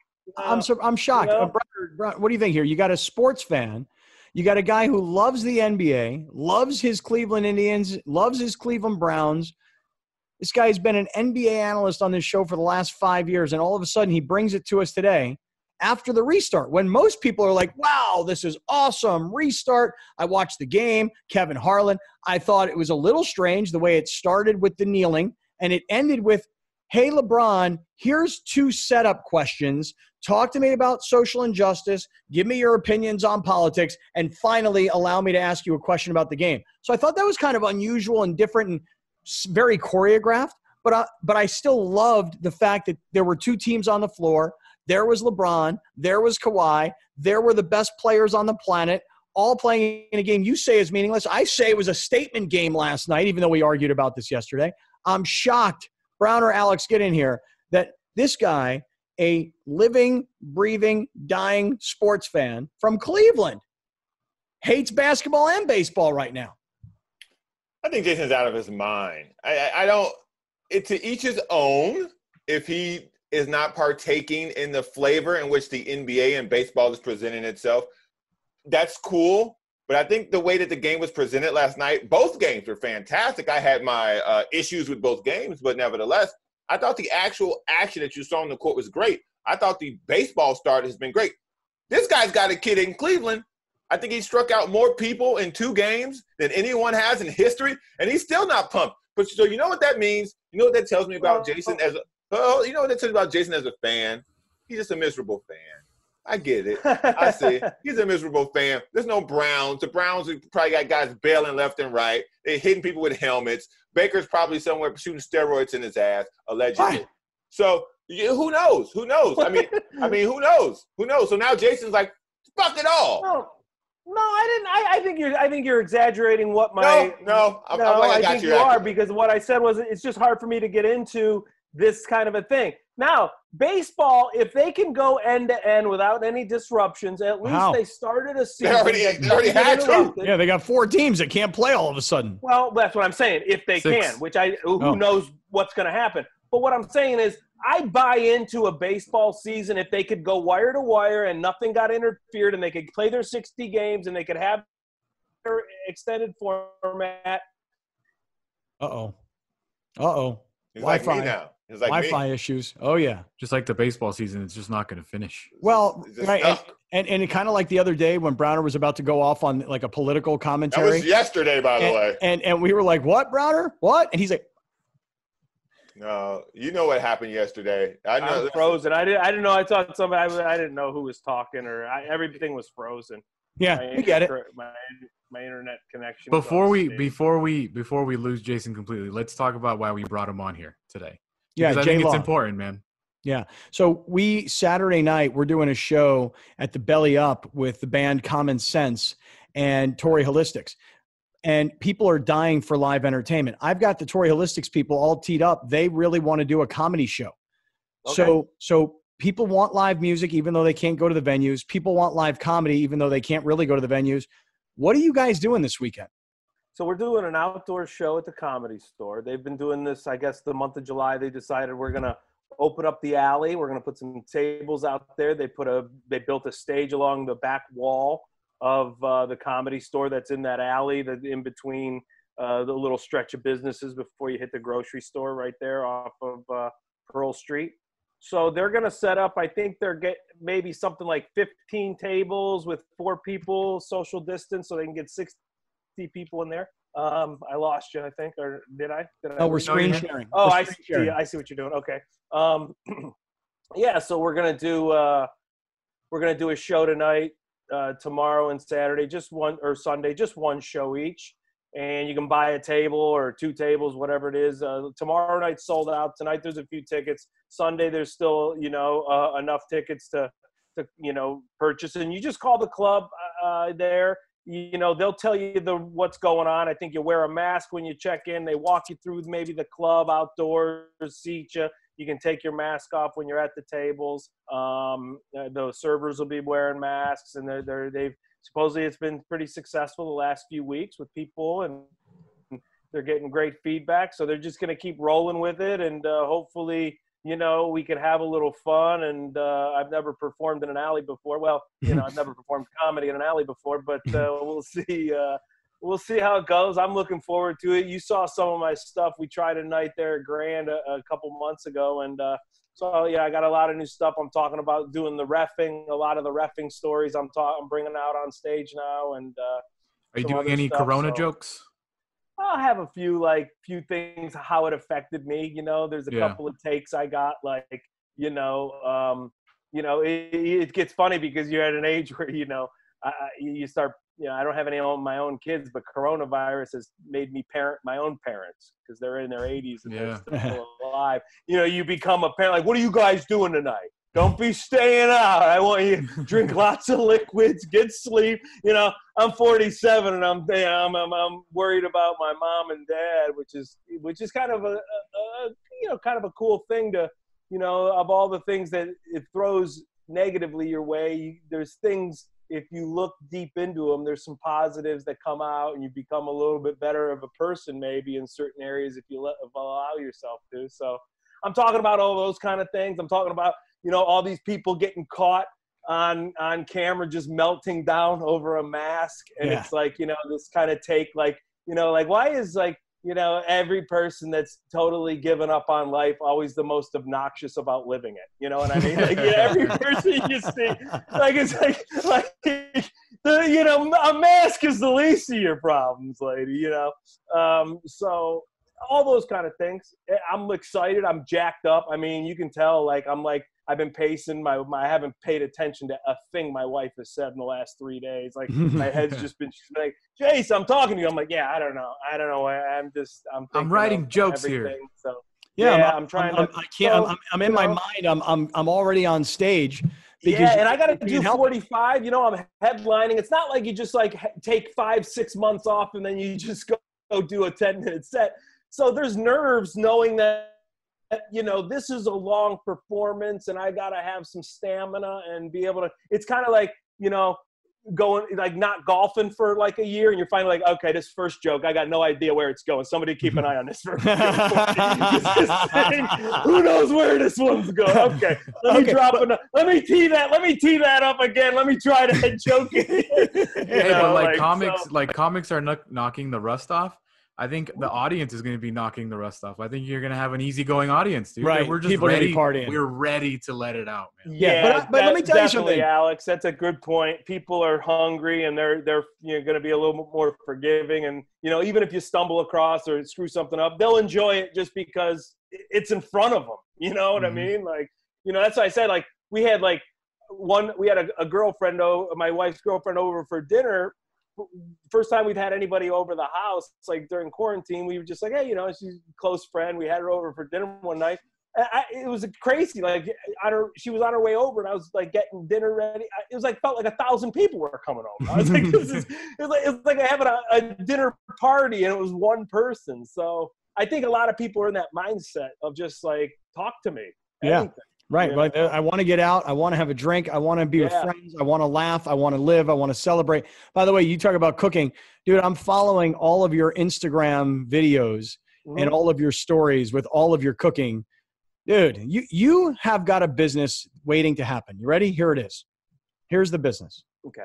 I'm shocked. What do you think here? You got a sports fan. You got a guy who loves the NBA, loves his Cleveland Indians, loves his Cleveland Browns. This guy's been an NBA analyst on this show for the last 5 years, and all of a sudden he brings it to us today after the restart, when most people are like, wow, this is awesome, restart. I watched the game, Kevin Harlan. I thought it was a little strange the way it started with the kneeling, and it ended with, hey, LeBron, here's 2 setup questions. Talk to me about social injustice. Give me your opinions on politics. And finally, allow me to ask you a question about the game. So I thought that was kind of unusual and different and very choreographed. But I still loved the fact that there were 2 teams on the floor. There was LeBron. There was Kawhi. There were the best players on the planet, all playing in a game you say is meaningless. I say it was a statement game last night, even though we argued about this yesterday. I'm shocked, Brown or Alex, get in here, that this guy, a living, breathing, dying sports fan from Cleveland, hates basketball and baseball right now. I think Jason's out of his mind. I don't. to each his own. If he is not partaking in the flavor in which the NBA and baseball is presenting itself, that's cool. But I think the way that the game was presented last night, both games were fantastic. I had my issues with both games, but nevertheless, I thought the actual action that you saw on the court was great. I thought the baseball start has been great. This guy's got a kid in Cleveland. I think he struck out more people in 2 games than anyone has in history, and he's still not pumped. But so you know what that means? You know what that tells me about Jason as a you know what that tells me about Jason as a fan? He's just a miserable fan. I get it. I see. He's a miserable fan. There's no Browns. The Browns have probably got guys bailing left and right. They're hitting people with helmets. Baker's probably somewhere shooting steroids in his ass, allegedly. What? So who knows? Who knows? I mean, who knows? Who knows? So now Jason's like, fuck it all. No, I didn't. I think you're exaggerating what my. I think you are, because what I said was it's just hard for me to get into this kind of a thing. Now, baseball, if they can go end to end without any disruptions, at least they started a season. They already had to. Yeah, they got 4 teams that can't play all of a sudden. Well, that's what I'm saying. If they 6. can, which who knows what's going to happen. But what I'm saying is, I buy into a baseball season if they could go wire to wire and nothing got interfered and they could play their 60 games and they could have their extended format. Uh-oh. He's Wi-Fi. like me now. He's like Wi-Fi me. issues. Oh, yeah. Just like the baseball season, it's just not going to finish. Well, It's just right. stuck. And it kind of like the other day when Browner was about to go off on like a political That commentary. was yesterday, by the way. And we were like, what, Browner? What? And he's like, No, you know what happened yesterday. I know. I'm frozen. I didn't know. I thought somebody. I didn't know who was talking, or everything was frozen. yeah, we get it. My internet connection. Before we lose Jason completely, let's talk about why we brought him on here today. Yeah, Because I think J-Law. it's important, man. Yeah. So Saturday night, we're doing a show at the Belly Up with the band Common Sense and Tory Holistics. And people are dying for live entertainment. I've got the Tory Holistics people all teed up. They really want to do a comedy show. Okay. So people want live music, even though they can't go to the venues. People want live comedy, even though they can't really go to the venues. What are you guys doing this weekend? So we're doing an outdoor show at the Comedy Store. They've been doing this, I guess, the month of July. They decided we're going to open up the alley. We're going to put some tables out there. They built a stage along the back wall of the Comedy Store that's in that alley, that in between the little stretch of businesses before you hit the grocery store right there off of Pearl Street. So they're going to set up, I think they're maybe something like 15 tables with 4 people, social distance, so they can get 60 people in there. I lost you, I think, or did I? Oh, we're screen sharing. Oh, We're I screen see. sharing. I see what you're doing. Okay. Yeah. So we're gonna do a show tonight, tomorrow and Saturday, Sunday, just one show each, and you can buy a table or 2 tables, whatever it is. Tomorrow night sold out. Tonight there's a few tickets. Sunday there's still enough tickets to purchase, and you just call the club there. They'll tell you what's going on. I think you wear a mask when you check in. They walk you through maybe the club outdoors, seat you. You can take your mask off when you're at the tables. The servers will be wearing masks, and they've supposedly it's been pretty successful the last few weeks with people, and they're getting great feedback. So they're just going to keep rolling with it, and hopefully, we can have a little fun. And I've never performed in an alley before. Well, I've never performed comedy in an alley before, but we'll see. We'll see how it goes. I'm looking forward to it. You saw some of my stuff. We tried a night there at Grand a couple months ago. And so, yeah, I got a lot of new stuff. I'm talking about doing the reffing, a lot of the reffing stories I'm bringing out on stage now. And Are you doing any Corona jokes? I'll have a few things, how it affected me. There's a couple of takes I got, it gets funny because you're at an age where, you start, I don't have any of my own kids, but coronavirus has made me parent my own parents because they're in their 80s and they're still alive. You become a parent, like, what are you guys doing tonight? Don't be staying out. I want you to drink lots of liquids, get sleep. I'm 47 and I'm worried about my mom and dad, which is kind of kind of a cool thing to, of all the things that it throws negatively your way, there's things if you look deep into them, there's some positives that come out, and you become a little bit better of a person maybe in certain areas if you allow yourself to. So I'm talking about all those kind of things. I'm talking about, all these people getting caught on camera just melting down over a mask. And it's like, this kind of take, like, like, why is, like, every person that's totally given up on life always the most obnoxious about living it? You know what I mean? Like, every person you see, like, it's like a mask is the least of your problems, lady, So all those kind of things. I'm excited. I'm jacked up. I mean, you can tell, like, I've been pacing I haven't paid attention to a thing my wife has said in the last 3 days. Like, my head's just been, she's like, Jace, I'm talking to you. I'm like, yeah, I don't know. I'm writing jokes here. So yeah, I'm trying to. I can't. I'm in my mind. I'm already on stage. Yeah, and I got to do 45. I'm headlining. It's not like you just like take 5-6 months off and then you just go do a 10-minute set. So there's nerves knowing that, this is a long performance and I got to have some stamina and be able to, it's kind of like, going, like, not golfing for like a year and you're finally like, okay, this first joke, I got no idea where it's going. Somebody keep an eye on this first joke. Who knows where this one's going? Okay, let me tee that up again. Let me try that joke. But comics are knocking the rust off. I think the audience is going to be knocking the rust off. I think you're going to have an easygoing audience, dude. Right. We're just people ready. Partying. We're ready to let it out, man. Yeah, but let me tell you something, Alex. That's a good point. People are hungry, and they're going to be a little more forgiving. And even if you stumble across or screw something up, they'll enjoy it just because it's in front of them. You know what I mean? Like, that's why I said, like, we had a girlfriend, my wife's girlfriend, over for dinner. First time we've had anybody over the house, like during quarantine, we were just like, hey, she's a close friend. We had her over for dinner one night. It was crazy. Like, she was on her way over, and I was like getting dinner ready. It was like felt like 1,000 people were coming over. I was like, it's like having a dinner party, and it was one person. So I think a lot of people are in that mindset of just like, talk to me. Anything. Right. Like, I want to get out. I want to have a drink. I want to be with friends. I want to laugh. I want to live. I want to celebrate. By the way, you talk about cooking. Dude, I'm following all of your Instagram videos and all of your stories with all of your cooking. Dude, you have got a business waiting to happen. You ready? Here it is. Here's the business. Okay.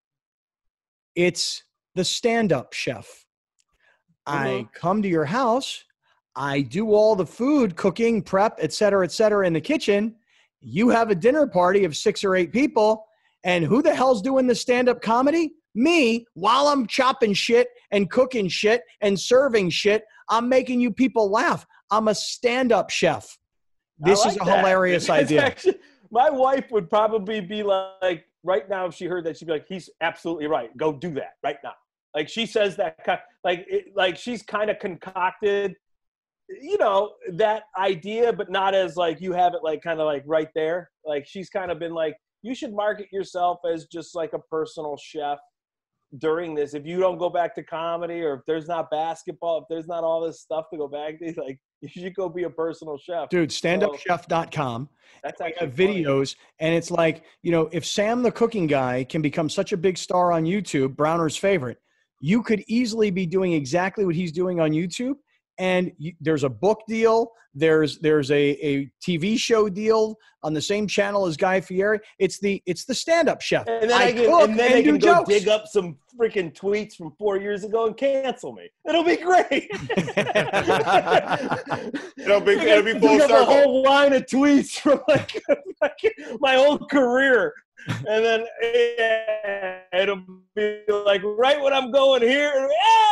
It's the stand-up chef. I come to your house. I do all the food, cooking, prep, et cetera, in the kitchen. You have a dinner party of 6 or 8 people. And who the hell's doing the stand-up comedy? Me, while I'm chopping shit and cooking shit and serving shit. I'm making you people laugh. I'm a stand-up chef. This is a hilarious idea. Actually, my wife would probably be like, right now, if she heard that, she'd be like, he's absolutely right. Go do that right now. Like, she says that, like she's kind of concocted that idea, but not as like you have it like kind of like right there. Like, she's kind of been like, you should market yourself as just like a personal chef during this. If you don't go back to comedy, or if there's not basketball, if there's not all this stuff to go back to, like, you should go be a personal chef. Dude, standupchef.com. That's I actually have videos, and it's like, if Sam the cooking guy can become such a big star on YouTube, Browner's favorite, you could easily be doing exactly what he's doing on YouTube. And there's a book deal. There's a TV show deal on the same channel as Guy Fieri. It's the stand-up chef. And then they can go dig up some freaking tweets from 4 years ago and cancel me. It'll be great. it'll be full circle. A whole line of tweets from like my whole career. And then it'll be like, right when I'm going here,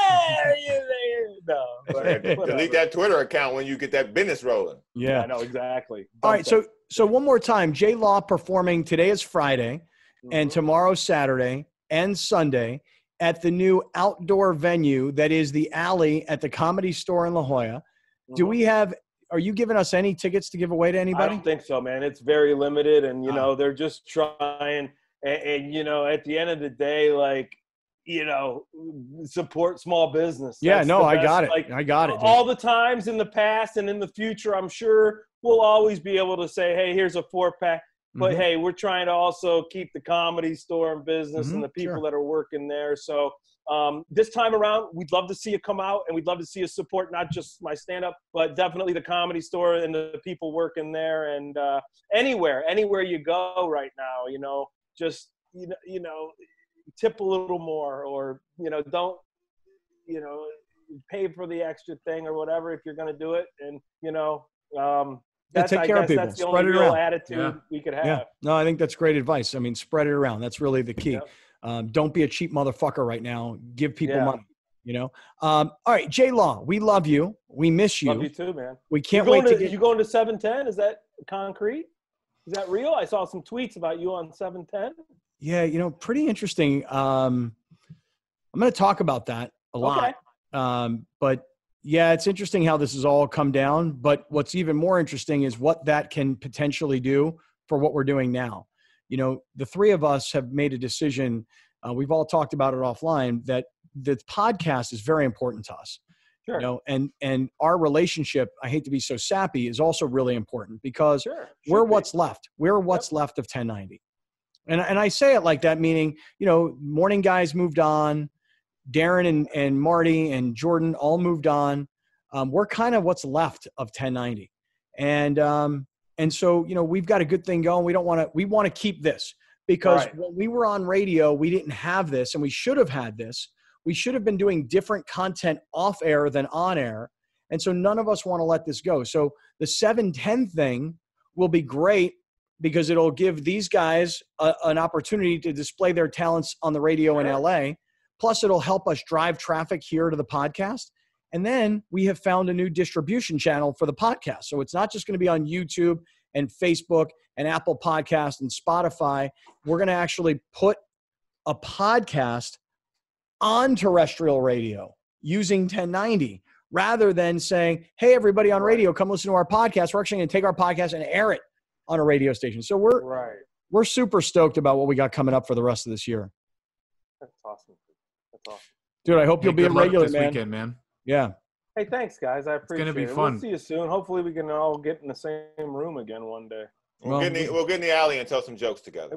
delete that Twitter account when you get that business rolling. Yeah, no, exactly. All right, so one more time, J Law performing. Today is Friday, and tomorrow Saturday and Sunday at the new outdoor venue that is the Alley at the Comedy Store in La Jolla. Do we have? Are you giving us any tickets to give away to anybody? I don't think so, man. It's very limited, and they're just trying. And at the end of the day, like, support small business. Yeah, no, I got it. Like, I got it. Dude. All the times in the past and in the future, I'm sure we'll always be able to say, hey, here's a 4-pack. But Mhm. hey, we're trying to also keep the Comedy Store in business and the people Sure. that are working there. So this time around, we'd love to see you come out, and we'd love to see you support not just my stand-up, but definitely the Comedy Store and the people working there. And anywhere you go right now, just tip a little more, or don't pay for the extra thing or whatever if you're going to do it. And that's, take I care of guess people. that's the Spread only it real around. attitude Yeah. we could have. Yeah. No, I think that's great advice. I mean, spread it around. That's really the key. Yep. Don't be a cheap motherfucker right now. Give people Yeah. money, all right, J Law, we love you. We miss you. Love you too, man. We can't wait to get you going to 710? Is that concrete? Is that real? I saw some tweets about you on 710. Yeah, pretty interesting. I'm going to talk about that a lot. Okay. But yeah, it's interesting how this has all come down. But what's even more interesting is what that can potentially do for what we're doing now. The three of us have made a decision. We've all talked about it offline, that the podcast is very important to us. Sure. And our relationship, I hate to be so sappy, is also really important because Sure. we're what's left. We're what's left of 1090. And I say it like that, meaning, morning guys moved on. Darren and Marty and Jordan all moved on. We're kind of what's left of 1090. And so, we've got a good thing going. We want to keep this because Right. when we were on radio, we didn't have this, and we should have had this. We should have been doing different content off air than on air. And so none of us want to let this go. So the 710 thing will be great because it'll give these guys an opportunity to display their talents on the radio in LA. Plus, it'll help us drive traffic here to the podcast. And then we have found a new distribution channel for the podcast. So it's not just going to be on YouTube and Facebook and Apple Podcasts and Spotify. We're going to actually put a podcast on terrestrial radio using 1090 rather than saying, hey, everybody on radio, come listen to our podcast. We're actually going to take our podcast and air it on a radio station. So we're super stoked about what we got coming up for the rest of this year. That's awesome. Dude, I hope you'll be a good luck regular, this man. weekend, man. Yeah. Hey, thanks, guys. I appreciate gonna be it. fun. We'll see you soon. Hopefully, we can all get in the same room again one day. We'll get in the alley and tell some jokes together.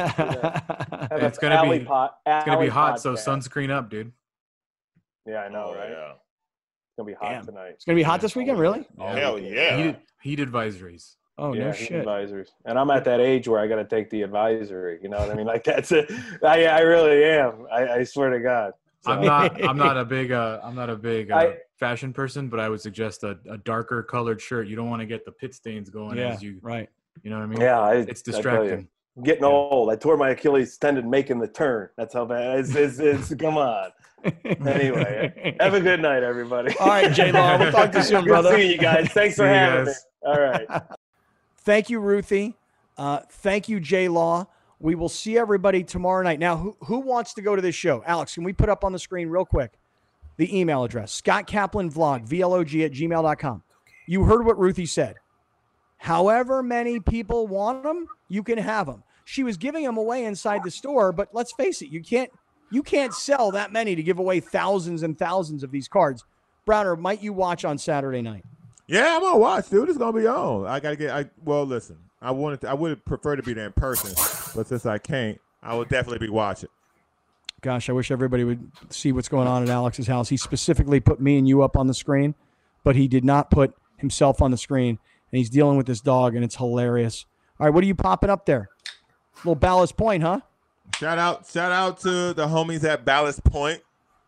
It's gonna be hot, so sunscreen up, dude. Yeah, I know, right? Yeah. It's gonna be hot tonight. It's going to be hot this weekend, really? Hell yeah. Heat advisories. Oh, Yeah, no heat shit. advisories. And I'm at that age where I got to take the advisory. You know what I mean? Like that's it. I really am. I swear to God. So, I'm not a big fashion person, but I would suggest a darker colored shirt. You don't want to get the pit stains going as you right. You know what I mean? Yeah, it's distracting. I'm getting old. I tore my Achilles tendon making the turn. That's how bad. It's come on. Anyway, have a good night, everybody. All right, J-Law. We'll talk to you soon, brother. Good seeing you guys. Thanks for having me. All right. Thank you, Ruthie. Thank you, J-Law. We will see everybody tomorrow night. Now, who wants to go to this show? Alex, can we put up on the screen real quick the email address? Scott Kaplan Vlog, VLOG@gmail.com. You heard what Ruthie said. However many people want them, you can have them. She was giving them away inside the store, but let's face it, you can't sell that many to give away thousands and thousands of these cards. Browner, might you watch on Saturday night? Yeah, I'm gonna watch, dude. It's gonna be on. I gotta get. Listen. I would prefer to be there in person, but since I can't, I will definitely be watching. Gosh, I wish everybody would see what's going on at Alex's house. He specifically put me and you up on the screen, but he did not put himself on the screen, and he's dealing with this dog, and it's hilarious. All right, what are you popping up there? Little Ballast Point, huh? Shout out to the homies at Ballast Point.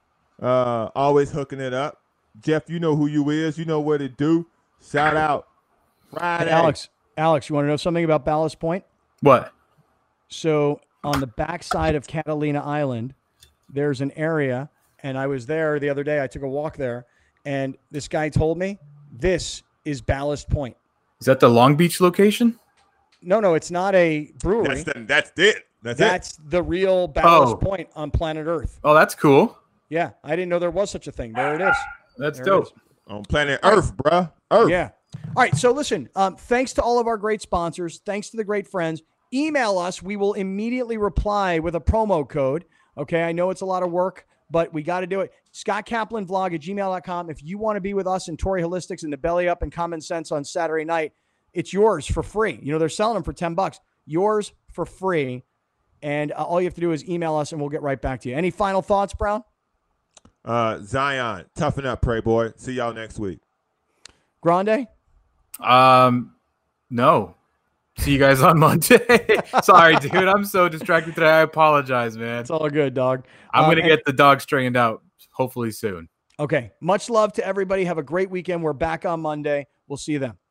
Always hooking it up. Jeff, you know who you is. You know what to do. Shout out. Friday. Hey, Alex, you want to know something about Ballast Point? What? So on the backside of Catalina Island, there's an area, and I was there the other day. I took a walk there, and this guy told me this is Ballast Point. Is that the Long Beach location? No, it's not a brewery. That's it. That's the real Ballast Point on planet Earth. Oh, that's cool. Yeah, I didn't know there was such a thing. There it is. That's there dope. On planet Earth, bruh. Earth. Yeah. All right. So listen, thanks to all of our great sponsors. Thanks to the great friends. Email us. We will immediately reply with a promo code. Okay. I know it's a lot of work, but we got to do it. ScottKaplanVlog@gmail.com. If you want to be with us and Tory Holistics and the Belly Up and Common Sense on Saturday night, it's yours for free. They're selling them for $10. yours for free. And all you have to do is email us and we'll get right back to you. Any final thoughts, Brown? Zion, toughen up, pray boy. See y'all next week. Grande? No. See you guys on Monday. Sorry, dude. I'm so distracted today. I apologize, man. It's all good, dog. I'm going to get the dog straightened out hopefully soon. Okay. Much love to everybody. Have a great weekend. We're back on Monday. We'll see you then.